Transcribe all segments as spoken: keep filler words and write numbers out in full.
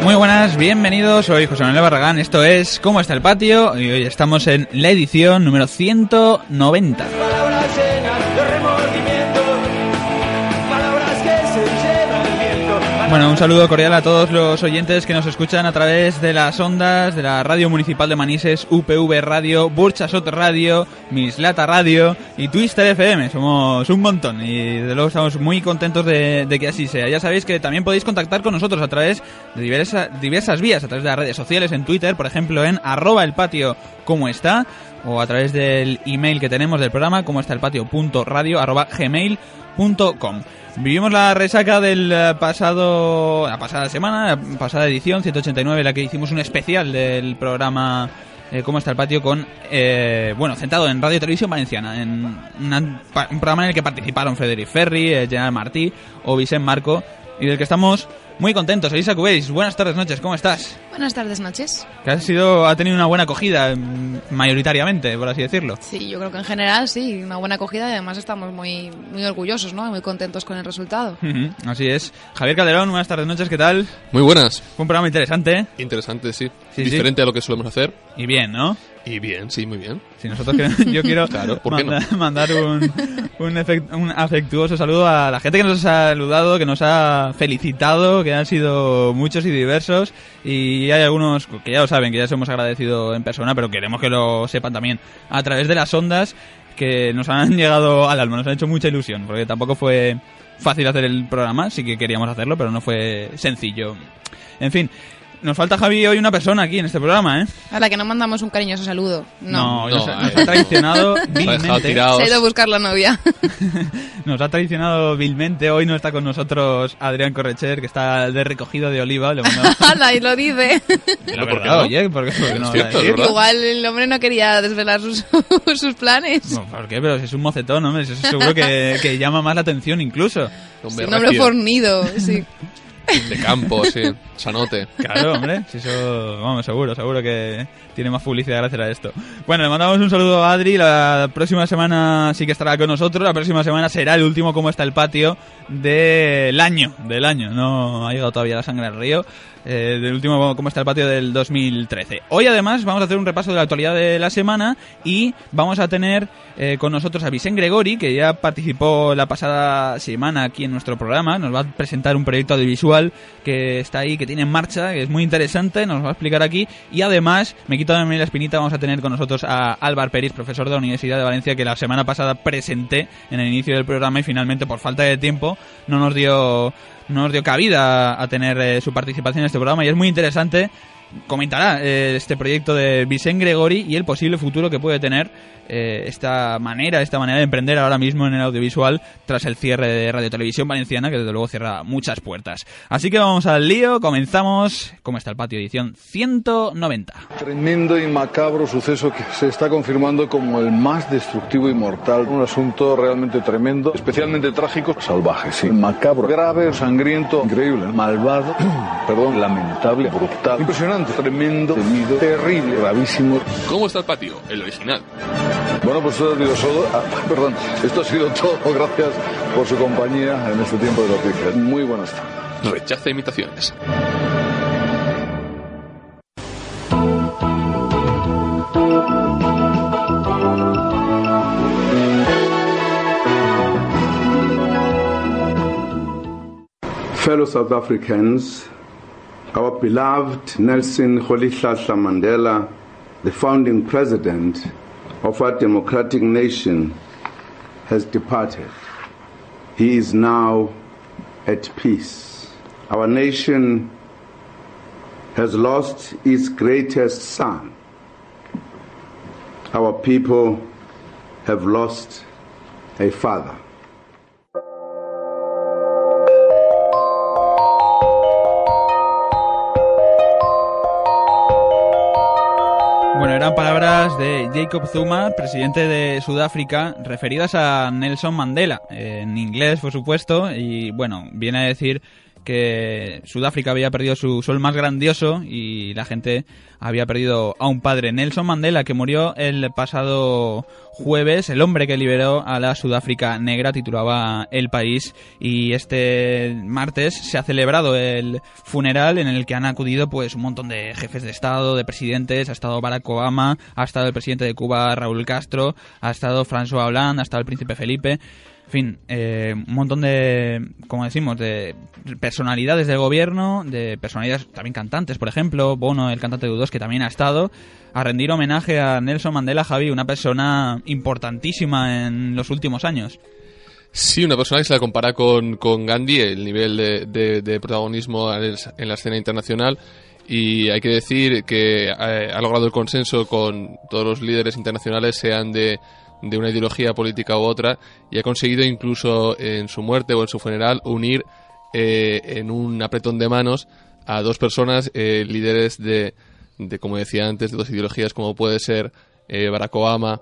Muy buenas, bienvenidos, soy José Manuel Barragán, esto es ¿Cómo está el patio? Y hoy estamos en la edición número ciento noventa. Bueno, un saludo cordial a todos los oyentes que nos escuchan a través de las ondas de la Radio Municipal de Manises, U P V Radio, Burchasot Radio, Mislata Radio y Twister F M. Somos un montón y desde luego estamos muy contentos de, de que así sea. Ya sabéis que también podéis contactar con nosotros a través de diversa, diversas vías, a través de las redes sociales, en Twitter, por ejemplo, en arroba el patio como está, o a través del email que tenemos del programa, como está el patio punto radio arroba gmail punto com. Vivimos la resaca del pasado, la pasada semana, la pasada edición ciento ochenta y nueve, en la que hicimos un especial del programa eh, ¿Cómo está el patio? Con, eh, bueno, centrado en Radio Televisión Valenciana, en una, un programa en el que participaron Frederic Ferri, eh, Gerard Martí o Vicent Marco, y del que estamos muy contentos. Elisa Cubéis, buenas tardes, noches, ¿cómo estás? Buenas tardes, noches. Que ha sido, ha tenido una buena acogida, mayoritariamente, por así decirlo. Sí, yo creo que en general sí, una buena acogida y además estamos muy muy orgullosos, ¿no? Muy contentos con el resultado. Uh-huh, así es. Javier Calderón, buenas tardes, noches, ¿qué tal? Muy buenas. Fue un programa interesante, ¿eh? Interesante, sí. sí Diferente sí. a lo que solemos hacer. Y bien, ¿no? Y bien, sí, muy bien. Si nosotros queremos, yo quiero claro, ¿por qué manda, no? mandar un, un, efect, un afectuoso saludo a la gente que nos ha saludado, que nos ha felicitado, que han sido muchos y diversos, y hay algunos que ya lo saben, que ya os hemos agradecido en persona, pero queremos que lo sepan también a través de las ondas, que nos han llegado al alma, nos han hecho mucha ilusión, porque tampoco fue fácil hacer el programa, sí que queríamos hacerlo, pero no fue sencillo. En fin, nos falta, Javi, hoy una persona aquí en este programa, ¿eh? A la que no mandamos un cariñoso saludo. No, no, no nos, ha, eh, nos ha traicionado vilmente. Se ha ido a buscar la novia. Nos ha traicionado vilmente. Hoy no está con nosotros Adrián Correcher, que está de recogido de oliva. Le mandamos... ¡Hala! Y lo dice. La verdad, oye, ¿por qué, por qué no es cierto, decir? Igual el hombre no quería desvelar sus, sus planes. No, ¿por qué? Pero si es un mocetón, hombre. Eso seguro que, que llama más la atención incluso. Es un hombre fornido, sí. De campo, sí, sanote. Claro, hombre, si eso, vamos, seguro, seguro que tiene más publicidad gracias a esto. Bueno, le mandamos un saludo a Adri, la próxima semana sí que estará con nosotros, la próxima semana será el último Cómo está el patio del año, del año, no ha llegado todavía la sangre al río, eh, del último Cómo está el patio del dos mil trece. Hoy además vamos a hacer un repaso de la actualidad de la semana y vamos a tener eh, con nosotros a Vicent Gregori, que ya participó la pasada semana aquí en nuestro programa, nos va a presentar un proyecto audiovisual que está ahí, que tiene en marcha, que es muy interesante, nos va a explicar aquí, y además, me quito también la espinita, vamos a tener con nosotros a Álvar Peris, profesor de la Universidad de Valencia, que la semana pasada presenté en el inicio del programa y finalmente por falta de tiempo no nos dio no nos dio cabida a tener eh, su participación en este programa, y es muy interesante. Comentará eh, este proyecto de Vicent Gregori y el posible futuro que puede tener eh, esta manera, esta manera de emprender ahora mismo en el audiovisual tras el cierre de Radio Televisión Valenciana, que desde luego cierra muchas puertas. Así que vamos al lío, comenzamos. ¿Cómo está el patio? Edición ciento noventa. Tremendo y macabro suceso que se está confirmando como el más destructivo y mortal. Un asunto realmente tremendo, especialmente trágico, salvaje, sí, macabro, grave, sangriento, increíble, malvado, perdón, lamentable, brutal, impresionante, tremendo, temido, terrible, gravísimo. ¿Cómo está el patio? El original. Bueno, pues esto ha sido solo, ah, perdón, esto ha sido todo. Gracias por su compañía en este tiempo de noticias. Muy buenas tardes. Rechaza imitaciones. Fellow South Africans, our beloved Nelson Rolihlahla Mandela, the founding president of our democratic nation, has departed. He is now at peace. Our nation has lost its greatest son. Our people have lost a father. Bueno, eran palabras de Jacob Zuma, presidente de Sudáfrica, referidas a Nelson Mandela, en inglés, por supuesto, y bueno, viene a decir que Sudáfrica había perdido su sol más grandioso y la gente había perdido a un padre, Nelson Mandela, que murió el pasado jueves, el hombre que liberó a la Sudáfrica negra, titulaba El País, y este martes se ha celebrado el funeral en el que han acudido pues un montón de jefes de Estado, de presidentes. Ha estado Barack Obama, ha estado el presidente de Cuba, Raúl Castro, ha estado François Hollande, ha estado el príncipe Felipe. En fin, eh, un montón de, como decimos, de personalidades del gobierno, de personalidades también cantantes, por ejemplo, Bono, el cantante de U dos, que también ha estado, a rendir homenaje a Nelson Mandela, Javi, una persona importantísima en los últimos años. Sí, una persona que se la compara con, con Gandhi, el nivel de, de, de protagonismo en la escena internacional, y hay que decir que ha, ha logrado el consenso con todos los líderes internacionales, sean de... de una ideología política u otra, y ha conseguido incluso en su muerte o en su funeral unir eh, en un apretón de manos a dos personas, eh, líderes de, de, como decía antes, de dos ideologías como puede ser eh, Barack Obama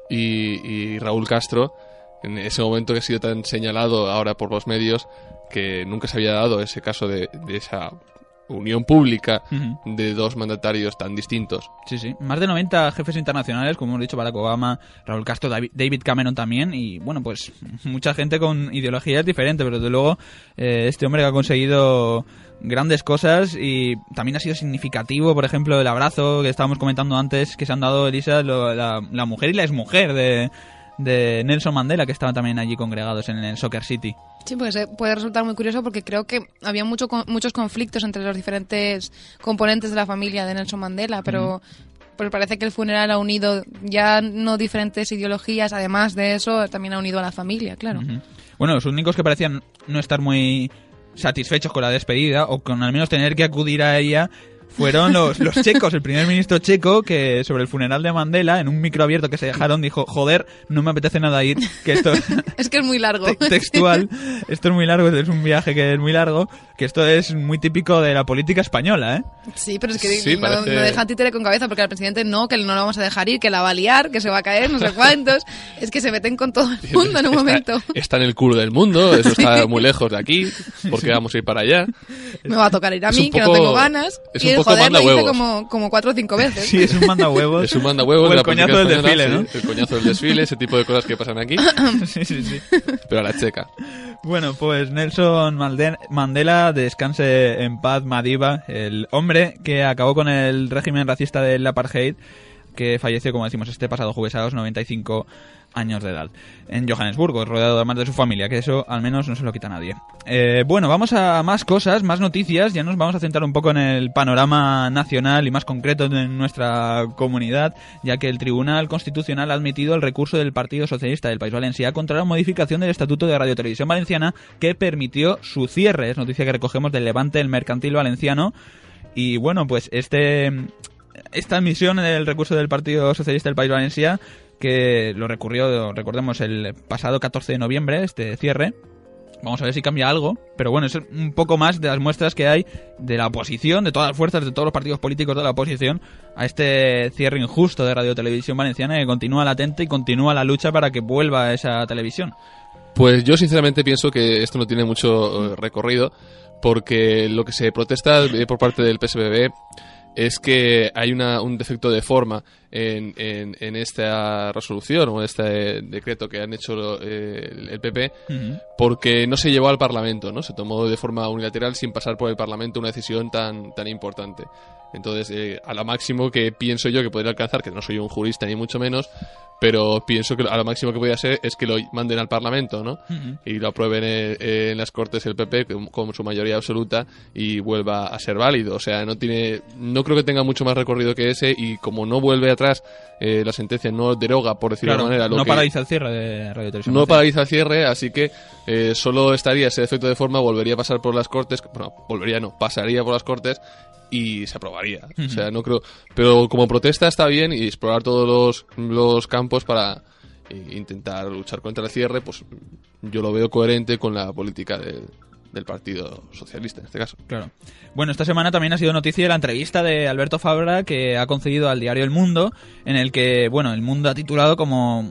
y, y Raúl Castro, en ese momento que ha sido tan señalado ahora por los medios, que nunca se había dado ese caso de, de esa unión pública uh-huh. de dos mandatarios tan distintos. Sí, sí. Más de noventa jefes internacionales, como hemos dicho, Barack Obama, Raúl Castro, David Cameron también, y bueno, pues mucha gente con ideologías diferentes, pero desde luego eh, este hombre que ha conseguido grandes cosas, y también ha sido significativo, por ejemplo, el abrazo que estábamos comentando antes, que se han dado, Elisa, lo, la, la mujer y la exmujer de... de Nelson Mandela, que estaban también allí congregados en el Soccer City. Sí, pues puede resultar muy curioso porque creo que había mucho, muchos conflictos entre los diferentes componentes de la familia de Nelson Mandela, pero mm. pues parece que el funeral ha unido ya no diferentes ideologías, además de eso también ha unido a la familia, claro. Uh-huh. Bueno, los únicos que parecían no estar muy satisfechos con la despedida, o con al menos tener que acudir a ella, fueron los, los checos. El primer ministro checo, que sobre el funeral de Mandela, en un micro abierto que se dejaron, dijo: joder, no me apetece nada ir, que esto es que es muy largo. Te- textual, esto es muy largo, es un viaje que es muy largo, que esto es muy típico de la política española, ¿eh? Sí, pero es que sí, no, parece... no dejan títere con cabeza, porque al presidente no, que no lo vamos a dejar ir, que la va a liar, que se va a caer, no sé cuántos. Es que se meten con todo el mundo en un está, momento. Está en el culo del mundo, eso está muy lejos de aquí, porque vamos a ir para allá. Me va a tocar ir a mí, poco, que no tengo ganas. Es y un el poco joder lo manda hice huevos. como, como cuatro o cinco veces. Sí, es un manda huevos. Es un manda huevos. O de el la coñazo política del española, desfile, ¿no? sí, el coñazo del desfile, ese tipo de cosas que pasan aquí, Sí, sí, sí. pero a la checa. Bueno, pues Nelson Mandela, descanse en paz, Madiba, el hombre que acabó con el régimen racista del apartheid, que falleció, como decimos, este pasado jueves a los noventa y cinco años de edad, en Johannesburgo, rodeado además de su familia, que eso al menos no se lo quita nadie. Eh, bueno, vamos a más cosas, más noticias. Ya nos vamos a centrar un poco en el panorama nacional y más concreto en nuestra comunidad, ya que el Tribunal Constitucional ha admitido el recurso del Partido Socialista del País Valencià contra la modificación del Estatuto de Radio Televisión Valenciana, que permitió su cierre. Es noticia que recogemos del Levante, el Mercantil Valenciano. Y bueno, pues este esta admisión del recurso del Partido Socialista del País Valencià, que lo recurrió, recordemos, el pasado catorce de noviembre, este cierre. Vamos a ver si cambia algo, pero bueno, es un poco más de las muestras que hay de la oposición, de todas las fuerzas, de todos los partidos políticos de la oposición, a este cierre injusto de Radio Televisión Valenciana, que continúa latente y continúa la lucha para que vuelva a esa televisión. Pues yo sinceramente pienso que esto no tiene mucho eh, recorrido, porque lo que se protesta eh, por parte del P S B B es que hay una, un defecto de forma en, en, en esta resolución o en este decreto que han hecho eh, el P P, uh-huh. porque no se llevó al Parlamento, ¿no? Se tomó de forma unilateral sin pasar por el Parlamento una decisión tan, tan importante. Entonces, eh, a lo máximo que pienso yo que podría alcanzar, que no soy un jurista ni mucho menos, pero pienso que a lo máximo que podría ser es que lo manden al Parlamento, ¿no? Uh-huh. Y lo aprueben en, en las Cortes el P P con, con su mayoría absoluta y vuelva a ser válido. O sea, no tiene, no creo que tenga mucho más recorrido que ese, y como no vuelve atrás, eh, la sentencia no deroga, por decirlo claro, de manera. Lo no que paraliza el cierre de Radio Televisión. No paraliza el cierre, así que eh, solo estaría ese defecto de forma, volvería a pasar por las Cortes, bueno, volvería no, pasaría por las Cortes y se aprobaría. Uh-huh. O sea, no creo, pero como protesta está bien, y explorar todos los, los campos para eh, intentar luchar contra el cierre, pues yo lo veo coherente con la política de, del Partido Socialista en este caso. Claro. Bueno, esta semana también ha sido noticia la entrevista de Alberto Fabra que ha concedido al diario El Mundo, en el que, bueno, El Mundo ha titulado como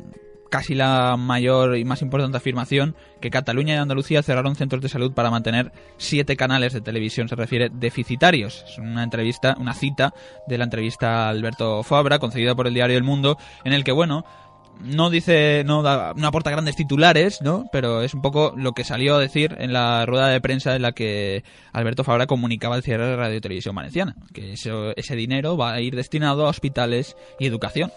casi la mayor y más importante afirmación, que Cataluña y Andalucía cerraron centros de salud para mantener siete canales de televisión, se refiere, deficitarios. Es una entrevista, una cita de la entrevista a Alberto Fabra, concedida por el diario El Mundo, en el que, bueno, no dice, no da, no aporta grandes titulares, ¿no? Pero es un poco lo que salió a decir en la rueda de prensa en la que Alberto Fabra comunicaba el cierre de Radio y Televisión Valenciana, que eso, ese dinero va a ir destinado a hospitales y educación.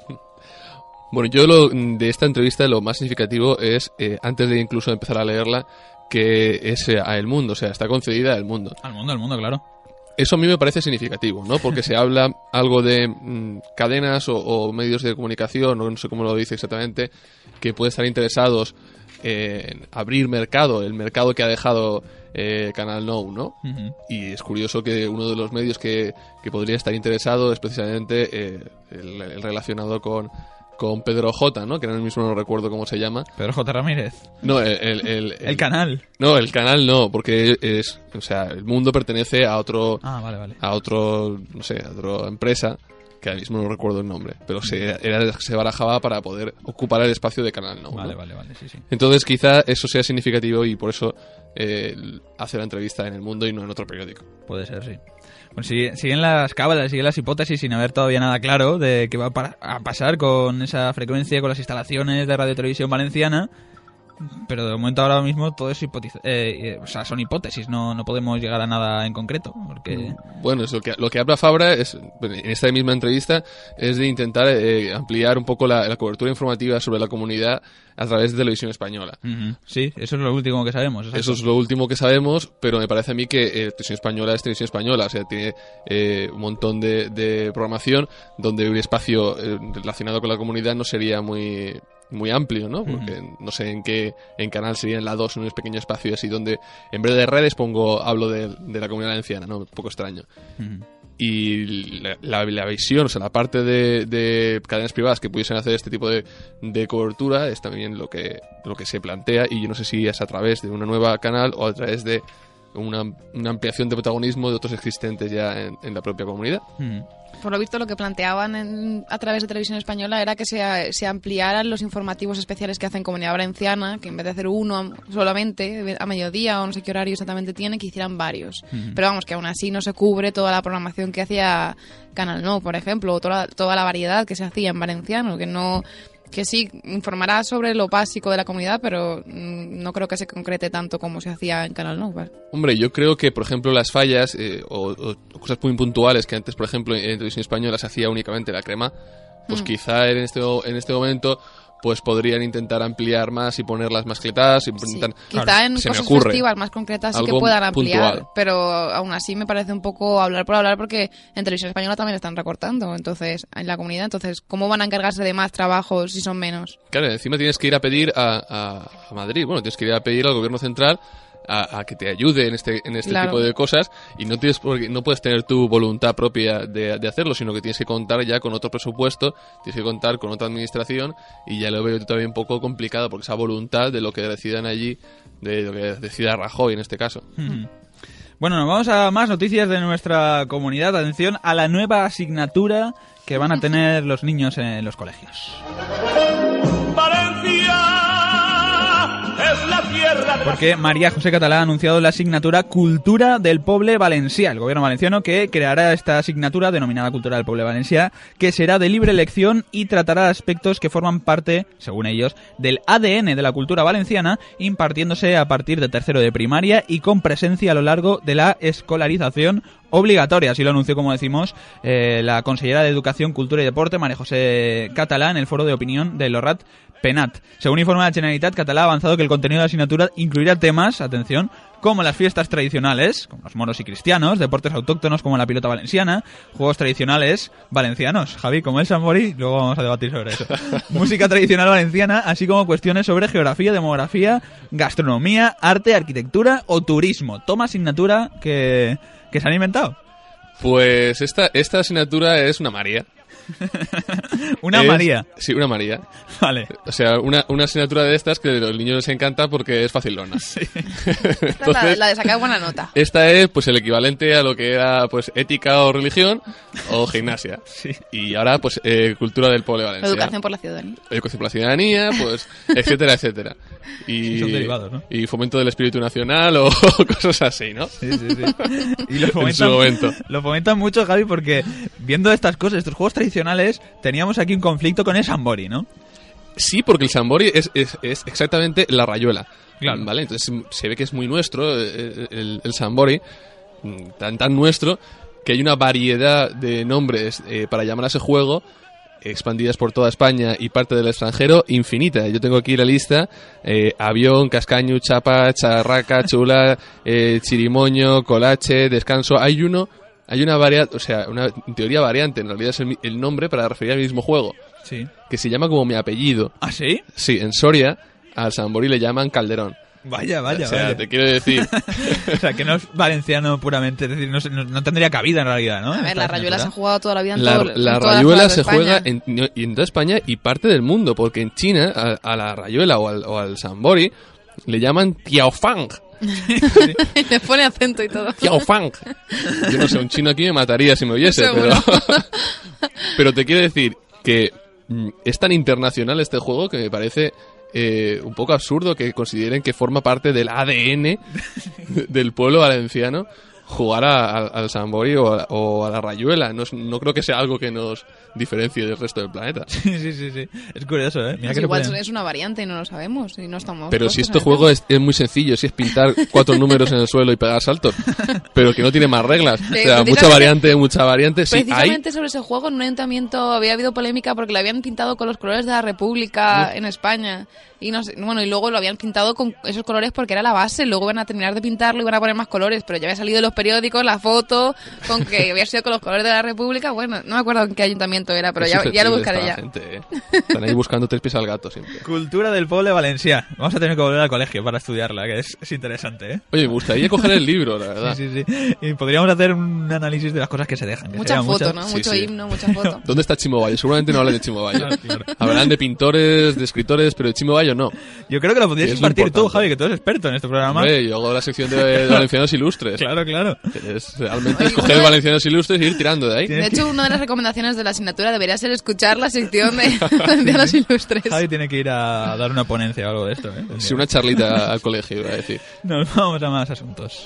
Bueno, yo lo, de esta entrevista lo más significativo es, eh, antes de incluso empezar a leerla, que es eh, a El Mundo, o sea, está concedida a El Mundo. Al Mundo, al Mundo, claro. Eso a mí me parece significativo, ¿no? Porque se habla algo de mmm, cadenas o, o medios de comunicación, no sé cómo lo dice exactamente, que pueden estar interesados en abrir mercado, el mercado que ha dejado eh, Canal Nou, ¿no? Uh-huh. Y es curioso que uno de los medios que, que podría estar interesado es precisamente eh, el, el relacionado con... con Pedro J, ¿no? Que ahora mismo no recuerdo cómo se llama. Pedro J. Ramírez. No, el... El, el, el, el canal. No, el canal no, porque es... O sea, El Mundo pertenece a otro... Ah, vale, vale. A otro... No sé, a otra empresa, que ahora mismo no recuerdo el nombre, pero se, era, se barajaba para poder ocupar el espacio de Canal Nou, ¿no? Vale, vale, vale, sí, sí. Entonces quizá eso sea significativo y por eso eh, hace la entrevista en El Mundo y no en otro periódico. Puede ser, sí. Bueno, sigue, siguen las cábalas, siguen las hipótesis sin haber todavía nada claro de qué va a, para, a pasar con esa frecuencia, con las instalaciones de Radio y Televisión Valenciana, pero de momento ahora mismo todo es hipotiz- eh, eh, o sea, son hipótesis, no, no podemos llegar a nada en concreto, porque... Bueno, es lo que, lo que habla Fabra es, en esta misma entrevista, es de intentar eh, ampliar un poco la, la cobertura informativa sobre la comunidad a través de Televisión Española. Uh-huh. Sí, eso es lo último que sabemos. Exacto. Eso es lo último que sabemos, pero me parece a mí que eh, Televisión Española es Televisión Española, o sea, tiene eh, un montón de, de programación donde un espacio eh, relacionado con la comunidad no sería muy... muy amplio, ¿no? Porque uh-huh. no sé en qué en canal sería en la dos, en un pequeño espacio así donde en vez de redes pongo hablo de, de la comunidad valenciana, ¿no? Un poco extraño. Uh-huh. Y la, la, la visión, o sea, la parte de, de cadenas privadas que pudiesen hacer este tipo de, de cobertura es también lo que, lo que se plantea, y yo no sé si es a través de una nueva canal o a través de una, una ampliación de protagonismo de otros existentes ya en, en la propia comunidad. Uh-huh. Por lo visto, lo que planteaban en, a través de Televisión Española era que se, se ampliaran los informativos especiales que hacen Comunidad Valenciana, que en vez de hacer uno solamente a mediodía o no sé qué horario exactamente tiene, que hicieran varios. Uh-huh. Pero vamos, que aún así no se cubre toda la programación que hacía Canal Nou, por ejemplo, o toda, toda la variedad que se hacía en valenciano, que no... que sí, informará sobre lo básico de la comunidad, pero mmm, no creo que se concrete tanto como se hacía en Canal Nou, ¿vale? Hombre, yo creo que, por ejemplo, las fallas eh, o, o cosas muy puntuales que antes, por ejemplo, en Televisión Española se hacía únicamente la crema, pues mm. quizá en este, en este momento pues podrían intentar ampliar más y ponerlas más claras. Y sí, intentar, quizá claro, en cosas festivas más concretas sí que puedan ampliar, puntual. Pero aún así me parece un poco hablar por hablar, porque en Televisión Española también están recortando, entonces en la comunidad, entonces ¿cómo van a encargarse de más trabajos si son menos? Claro, encima tienes que ir a pedir a, a, a Madrid, bueno, tienes que ir a pedir al gobierno central A, a que te ayude en este en este claro. tipo de cosas, y no tienes porque no puedes tener tu voluntad propia de, de hacerlo, sino que tienes que contar ya con otro presupuesto, tienes que contar con otra administración, y ya lo veo todavía un poco complicado, porque esa voluntad de lo que decidan allí, de lo que decida Rajoy en este caso. Mm-hmm. Bueno, nos vamos a más noticias de nuestra comunidad. Atención a la nueva asignatura que van a tener los niños en los colegios. Porque María José Catalá ha anunciado la asignatura Cultura del Poble Valencià, el gobierno valenciano que creará esta asignatura denominada Cultura del Poble Valencià, que será de libre elección y tratará aspectos que forman parte, según ellos, del A D N de la cultura valenciana, impartiéndose a partir de tercero de primaria y con presencia a lo largo de la escolarización obligatoria. Así lo anunció, como decimos, eh, la consellera de Educación, Cultura y Deporte, María José Catalá, en el foro de opinión de Lorrat Penat. Según informa la Generalitat, Catalá ha avanzado que el contenido de la asignatura incluirá temas, atención, como las fiestas tradicionales, como los moros y cristianos, deportes autóctonos como la pilota valenciana, juegos tradicionales valencianos, Javi, como el Samborí, luego vamos a debatir sobre eso, música tradicional valenciana, así como cuestiones sobre geografía, demografía, gastronomía, arte, arquitectura o turismo. Toma asignatura que, que se han inventado. Pues esta, esta asignatura es una María. Una Es- María. Sí, una María. Vale. O sea, una, una asignatura de estas que a los niños les encanta porque es facilona. Esta es la, la de sacar buena nota. Esta es pues el equivalente a lo que era pues ética o religión o gimnasia. Sí. Y ahora pues eh, cultura del pueblo valenciano. Educación por la ciudadanía. Educación por la ciudadanía, pues etcétera, etcétera. Y, Sí, son derivados, ¿no? Y fomento del espíritu nacional o cosas así, ¿no? Sí, sí, sí. Y lo En fomentan, su momento. lo fomentan mucho, Javi, porque viendo estas cosas, estos juegos tradicionales, teníamos aquí un conflicto con el Sambori, ¿no? Sí, porque el Sambori es, es, es exactamente la rayuela. Claro. ¿Vale? Entonces se ve que es muy nuestro eh, el, el Sambori, tan, tan nuestro, que hay una variedad de nombres eh, para llamar a ese juego, expandidas por toda España y parte del extranjero, infinita. Yo tengo aquí la lista: eh, avión, cascaño, chapa, charraca, chula, eh, chirimoño, colache, descanso. Hay uno, hay una variedad, o sea, una en teoría variante, en realidad es el, el nombre para referir al mismo juego, Sí. que se llama como mi apellido. ¿Ah, sí? Sí, en Soria al Sambori le llaman Calderón. Vaya, vaya, o sea, vaya. te quiero decir, O sea, que no es valenciano puramente, es decir, no, se- no- no tendría cabida en realidad, ¿no? A ver, Esta la rayuela se ha asignatura. jugado toda la vida en, la, todo, la en todas las rayuela zonas se de España. juega en, y en toda España y parte del mundo, porque en China a, a la rayuela o al, o al Sambori le llaman Tiaofang. Le pone acento y todo. Tiaofang. Yo no sé, un chino aquí me mataría si me oyese, pero, Seguro. pero te quiero decir que mm, es tan internacional este juego que me parece eh, un poco absurdo que consideren que forma parte del A D N del pueblo valenciano jugar a- a- al Sambori o a, o a la rayuela. No, es- no creo que sea algo que nos diferencie del resto del planeta. Sí, sí, sí, sí. Es curioso, ¿eh? Mira Pues que le igual pueden- es una variante y no lo sabemos y no estamos. Pero puestos si en este el juego tema. es, es muy sencillo, si es pintar cuatro números en el suelo y pegar saltos, pero que no tiene más reglas. O sea, Precisamente- mucha variante, mucha variante. Sí, hay. Precisamente sobre ese juego en un ayuntamiento había habido polémica porque lo habían pintado con los colores de la República en España. Y no sé, bueno, y luego lo habían pintado con esos colores porque era la base, luego iban a terminar de pintarlo y iban a poner más colores, pero ya había salido en los periódicos la foto con que había sido con los colores de la República. Bueno, no me acuerdo en qué ayuntamiento era, pero Es ya, ya lo susceptible buscaré esta ya. gente, ¿eh? Están ahí buscando tres pies al gato siempre. Cultura del pueblo valencià. Vamos a tener que volver al colegio para estudiarla, que es, es interesante, ¿eh? Oye, me gustaría coger el libro, la verdad. Sí, sí, sí. Y podríamos hacer un análisis de las cosas que se dejan. que Mucha serían foto, muchas. ¿no? Sí, Mucho sí. himno, mucha foto. ¿Dónde está Chimo Bayo? Seguramente no hablan de Chimo Bayo. Claro, claro. Hablarán de pintores, de escritores, pero de Chimo Bayo no. Yo creo que lo podrías Que es lo impartir tú, importante. Javi, que tú eres experto en este programa. Hombre, yo hago la sección de, de valencianos ilustres. Claro, claro. Que Es realmente es coger valencianos ilustres y ir tirando de ahí. Tiene- De hecho, una de las recomendaciones de la asignatura debería ser escuchar la sección de, de los ilustres. Javi tiene que ir a dar una ponencia o algo de esto, ¿eh? Sí, una charlita al colegio, iba a decir. Nos vamos a más asuntos.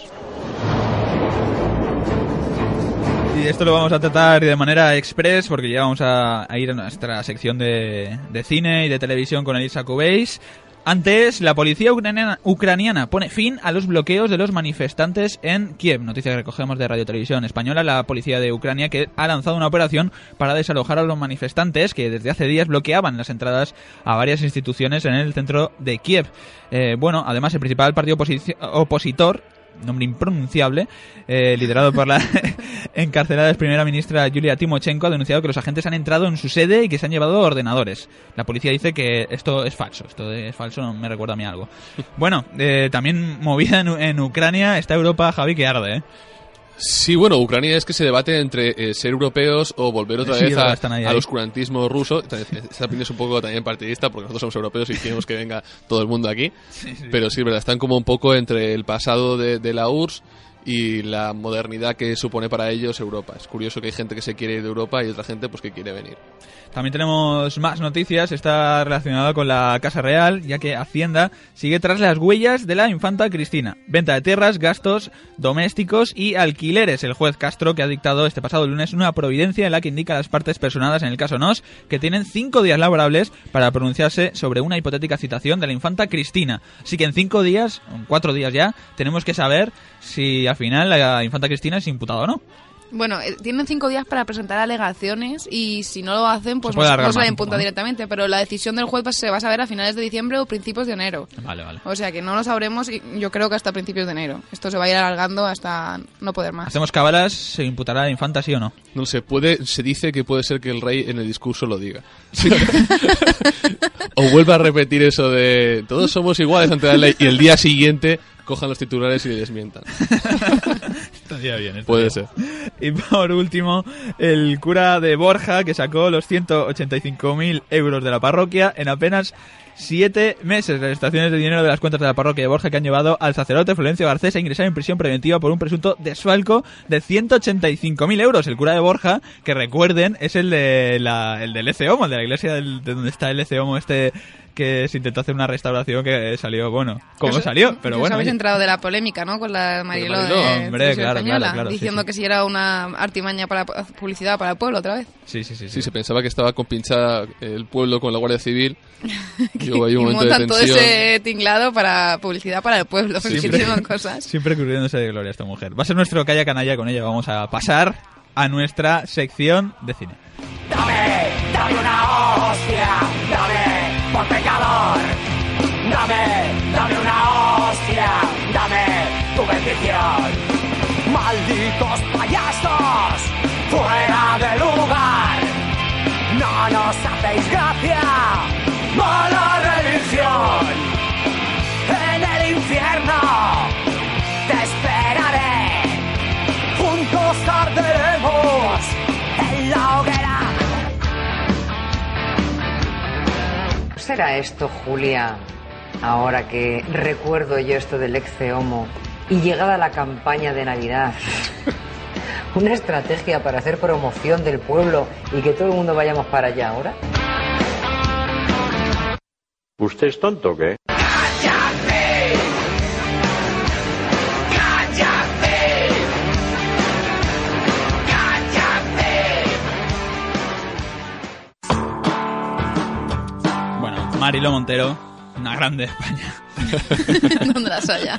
Y esto lo vamos a tratar de manera express porque ya vamos a, a ir a nuestra sección de, de cine y de televisión con Elisa Cubéis. Antes, la policía ucraniana, ucraniana pone fin a los bloqueos de los manifestantes en Kiev. Noticia que recogemos de Radio Televisión Española. La policía de Ucrania que ha lanzado una operación para desalojar a los manifestantes que desde hace días bloqueaban las entradas a varias instituciones en el centro de Kiev. Eh, bueno, además el principal partido oposi- opositor, nombre impronunciable, eh, liderado por la encarcelada ex primera ministra Yulia Timochenko, ha denunciado que los agentes han entrado en su sede y que se han llevado ordenadores. La policía dice que esto es falso, esto es falso, no me recuerda a mí algo. Bueno, eh, también movida en, en Ucrania está Europa, Javi, que arde, ¿eh? Sí, bueno, Ucrania es que se debate entre eh, ser europeos o volver otra Sí, vez ahora a- están ahí, al ahí. oscurantismo ruso. Esta opinión es un poco también partidista porque nosotros somos europeos y queremos que venga todo el mundo aquí. Pero sí, es verdad, están como un poco entre el pasado de, de la U R S S y la modernidad que supone para ellos Europa. Es curioso que hay gente que se quiere ir de Europa y otra gente pues que quiere venir. También tenemos más noticias, está relacionada con la Casa Real, ya que Hacienda sigue tras las huellas de la infanta Cristina. Venta de tierras, gastos domésticos y alquileres. El juez Castro, que ha dictado este pasado lunes una providencia en la que indica a las partes personadas en el caso Nos que tienen cinco días laborables para pronunciarse sobre una hipotética citación de la infanta Cristina. Así que en cinco días, en cuatro días ya, tenemos que saber si al final la infanta Cristina es imputada o no. Bueno, eh, tienen cinco días para presentar alegaciones y si no lo hacen, pues Se puede no, alargar no se la más, imputa ¿no? directamente. Pero la decisión del juez va- se va a saber a finales de diciembre o principios de enero. Vale, vale. O sea que no lo sabremos y yo creo que hasta principios de enero. Esto se va a ir alargando hasta no poder más. Hacemos cábalas, ¿se imputará a la infanta sí o no? No sé, puede, se dice que puede ser que el rey en el discurso lo diga. O vuelva a repetir eso de todos somos iguales ante la ley y el día siguiente cojan los titulares y le desmientan. Estaría bien. Estaría. Puede ser. Y por último, el cura de Borja, que sacó los ciento ochenta y cinco mil euros de la parroquia en apenas siete meses. Las estaciones de dinero de las cuentas de la parroquia de Borja que han llevado al sacerdote Florencio Garcés a ingresar en prisión preventiva por un presunto desfalco de ciento ochenta y cinco mil euros. El cura de Borja, que recuerden, es el de la, el del Ece Homo, el de la iglesia del, de donde está el Ece Homo este, que se intentó hacer una restauración que salió, bueno, como Eso, salió, pero os bueno. habéis oye. entrado de la polémica, ¿no? Con la Mariló, Mariló, de hombre, Televisión claro, Española, claro, claro, diciendo sí, que sí. si era una artimaña para publicidad para el pueblo otra vez. Sí, sí, sí. Sí, se pensaba que estaba compinchada el pueblo con la Guardia Civil. Y hubo ahí un y momento de montan todo tensión. ese tinglado para publicidad para el pueblo, Sí, muchísimas cosas. Siempre cubriéndose de gloria esta mujer. Va a ser nuestro Calla Canalla, con ella vamos a pasar a nuestra sección de cine. Dame, dame una hostia, dame por pecador. Dame, dame una hostia, dame tu bendición. Malditos payasos, fuera de lugar. No nos hacéis gracia, mala religión. En el infierno te esperaré, juntos arderemos en la hoguera. ¿Será esto, Julia, ahora que recuerdo yo esto del Ece Homo y llegada la campaña de Navidad, una estrategia para hacer promoción del pueblo y que todo el mundo vayamos para allá ahora? ¿Usted es tonto o qué? Bueno, Mariló Montero, una grande de España. Donde las haya.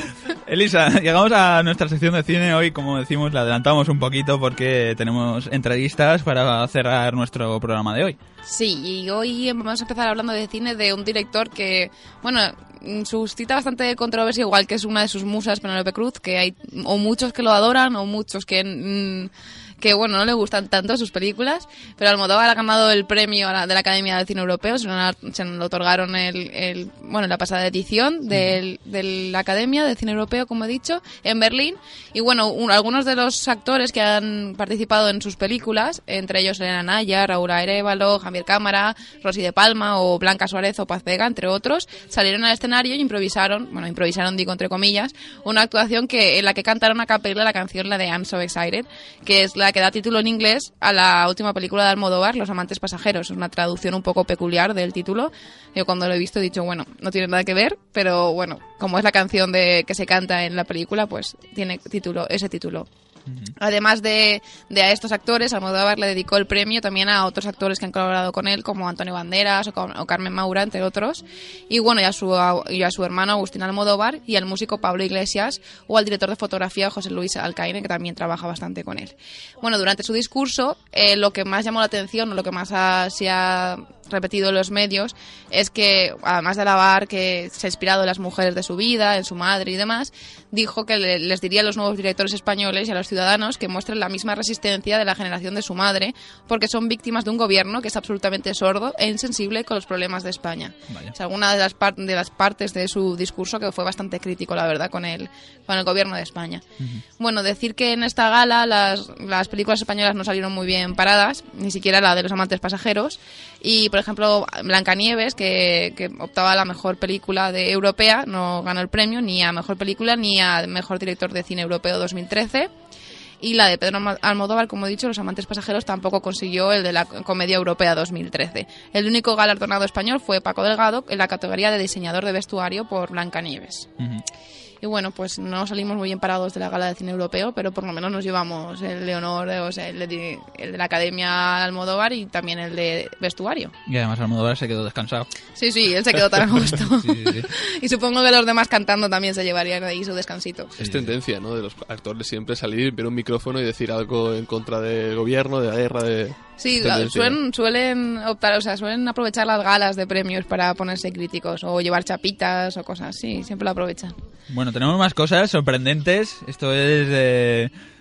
Elisa, llegamos a nuestra sección de cine. Hoy, como decimos, la adelantamos un poquito porque tenemos entrevistas para cerrar nuestro programa de hoy. Sí, y hoy vamos a empezar hablando de cine de un director que, bueno, suscita bastante controversia, igual que es una de sus musas, Penélope Cruz, que hay o muchos que lo adoran o muchos que... Mmm, que bueno, no le gustan tanto sus películas, pero Almodóvar ha ganado el premio de la Academia del Cine Europeo, se lo, se lo otorgaron el, el, bueno, en la pasada edición del, de la Academia del Cine Europeo, como he dicho, en Berlín. Y bueno, un, algunos de los actores que han participado en sus películas, entre ellos Elena Naya, Raúl Arévalo, Javier Cámara, Rosy de Palma o Blanca Suárez o Paz Vega, entre otros, salieron al escenario y improvisaron, bueno, improvisaron digo entre comillas, una actuación que en la que cantaron a capella la canción, la de I'm So Excited, que es la que da título en inglés a la última película de Almodóvar, Los amantes pasajeros. Es una traducción un poco peculiar del título. Yo cuando lo he visto he dicho, bueno, no tiene nada que ver, pero bueno, como es la canción de que se canta en la película, pues tiene título, ese título. Además de, de a estos actores, Almodóvar le dedicó el premio también a otros actores que han colaborado con él, como Antonio Banderas o, o Carmen Maura, entre otros. Y bueno, y a, su, a, y a su hermano Agustín Almodóvar y al músico Pablo Iglesias o al director de fotografía José Luis Alcaine, que también trabaja bastante con él. Bueno, durante su discurso, eh, lo que más llamó la atención, o lo que más ha, se ha repetido en los medios, es que, además de alabar que se ha inspirado en las mujeres de su vida, en su madre y demás, dijo que le, les diría a los nuevos directores españoles y a los ciudadanos que muestren la misma resistencia de la generación de su madre, porque son víctimas de un gobierno que es absolutamente sordo e insensible con los problemas de España. Vaya. Es alguna de las, par de las partes de su discurso que fue bastante crítico, la verdad, con el, con el gobierno de España. Uh-huh. Bueno, decir que en esta gala las, las películas españolas no salieron muy bien paradas, ni siquiera la de Los amantes pasajeros, y por ejemplo Blancanieves, que, que optaba a la mejor película de europea, no ganó el premio ni a mejor película ni a mejor director de cine europeo dos mil trece. Y la de Pedro Almodóvar, como he dicho, Los amantes pasajeros, tampoco consiguió el de la comedia europea dos mil trece. El único galardonado español fue Paco Delgado en la categoría de diseñador de vestuario por Blancanieves. Uh-huh. Y bueno, pues no salimos muy bien parados de la gala de cine europeo, pero por lo menos nos llevamos el de honor, o sea, el de, el de la Academia Almodóvar y también el de vestuario. Y además Almodóvar se quedó descansado. Sí, sí, él se quedó tan a gusto. sí, sí, sí. Y supongo que los demás cantando también se llevarían ahí su descansito. Es tendencia, ¿no?, de los actores siempre salir, ver un micrófono y decir algo en contra del gobierno, de la guerra, de... Sí, suelen, suelen optar, o sea, suelen aprovechar las galas de premios para ponerse críticos o llevar chapitas o cosas, sí, siempre lo aprovechan. Bueno, tenemos más cosas sorprendentes. Esto es de,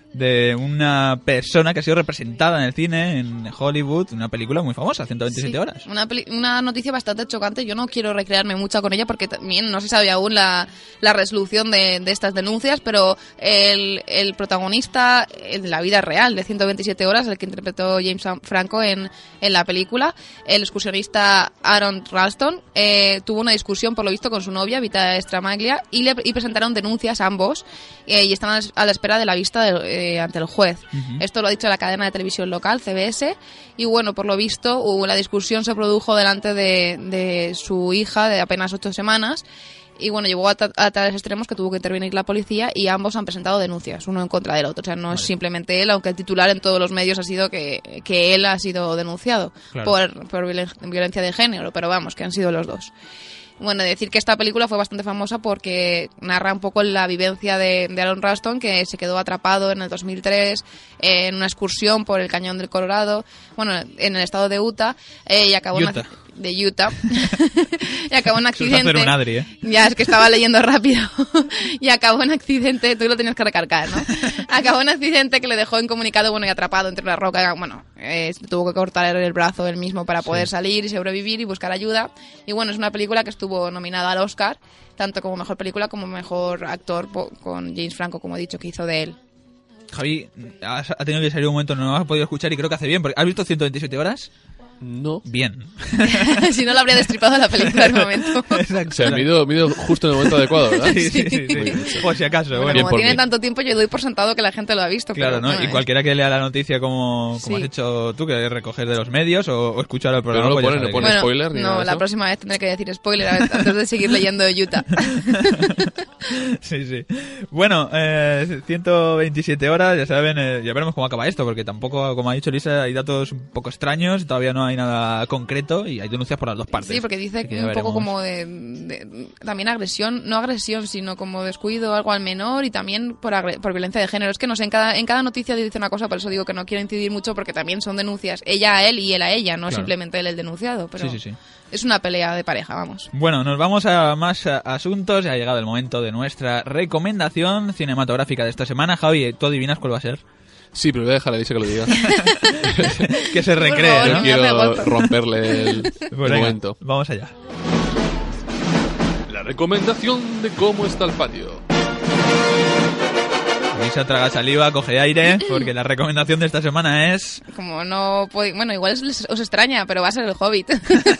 de una persona que ha sido representada en el cine, en Hollywood, una película muy famosa, ciento veintisiete Sí, horas. Una, peli- una noticia bastante chocante. Yo no quiero recrearme mucho con ella porque también no se sabe aún la, la resolución de, de estas denuncias, pero el, el protagonista en la vida real de ciento veintisiete horas, el que interpretó James Franco en, en la película, el excursionista Aaron Ralston, eh, tuvo una discusión por lo visto con su novia, Vita Stramaglia, y, le, y presentaron denuncias ambos eh, y están a la espera de la vista de, eh, ante el juez. Ujú. Esto lo ha dicho la cadena de televisión local, C B S, y bueno, por lo visto hubo, la discusión se produjo delante de, de su hija de apenas ocho semanas, y bueno, llevó a, ta- a tales extremos que tuvo que intervenir la policía y ambos han presentado denuncias, uno en contra del otro. O sea, no es simplemente él, aunque el titular en todos los medios ha sido que, que él ha sido denunciado Claro. por, por violen- violencia de género, pero vamos, que han sido los dos. Bueno, decir que esta película fue bastante famosa porque narra un poco la vivencia de, de Aaron Ralston, que se quedó atrapado en el dos mil tres en una excursión por el Cañón del Colorado, bueno, en el estado de Utah, eh, y acabó en Utah. una- de Utah y acabó en un Eso es hacer accidente. un Adri, ¿eh? Ya, es que estaba leyendo rápido. Y acabó en accidente, tú lo tenías que recargar, ¿no? Acabó en accidente que le dejó incomunicado, bueno, y atrapado entre una roca. Bueno, eh, tuvo que cortar el brazo él mismo para poder salir y sobrevivir y buscar ayuda. Y bueno, es una película que estuvo nominada al Oscar, tanto como mejor película como mejor actor, po- con James Franco, como he dicho, que hizo de él. Javi, has- ha tenido que salir un momento, no lo has podido escuchar y creo que hace bien, porque ¿has visto ciento veintisiete horas? No. Bien. Si no, lo habría destripado la película en el momento. Exacto. O sea, mido, mido justo en el momento adecuado, ¿verdad? Sí, sí, sí, Muy bien sí. hecho. Por si acaso, Bueno, bueno. Bien como por tiene mí. tanto tiempo, yo doy por sentado que la gente lo ha visto. Claro, pero, ¿no? bueno, Y es- cualquiera que lea la noticia como, como Sí. has hecho tú, que es recoger de los medios o, o escuchar el programa. no lo pues ya pone, no sabe pone. que- Bueno, spoiler ni nada no, de la eso? próxima vez tendré que decir spoiler antes de seguir leyendo de Utah. Sí, sí. Bueno, eh, ciento veintisiete horas, ya saben, eh, ya veremos cómo acaba esto, porque tampoco, como ha dicho Lisa, hay datos un poco extraños, todavía no hay nada concreto y hay denuncias por las dos partes. Sí, porque dice Así que ya un poco veremos. como de, de- también agresión, no agresión, sino como descuido, algo al menor y también por, agre- por violencia de género. Es que no sé, en cada, en cada noticia dice una cosa, por eso digo que no quiero incidir mucho porque también son denuncias, ella a él y él a ella, no Claro. simplemente él el denunciado, pero Sí, sí, sí. es una pelea de pareja, vamos. Bueno, nos vamos a más a- asuntos. Ya ha llegado el momento de nuestra recomendación cinematográfica de esta semana. Javi, ¿tú adivinas cuál va a ser? Sí, pero voy a dejar a Lisa que lo diga. Que se Por recree, favor, No ¿no? me hace quiero golpe. romperle el, Pues el venga, momento. vamos allá. La recomendación de cómo está el patio. Lisa traga saliva, coge aire, porque la recomendación de esta semana es... Como no puede- bueno, igual os, os extraña, pero va a ser el Hobbit.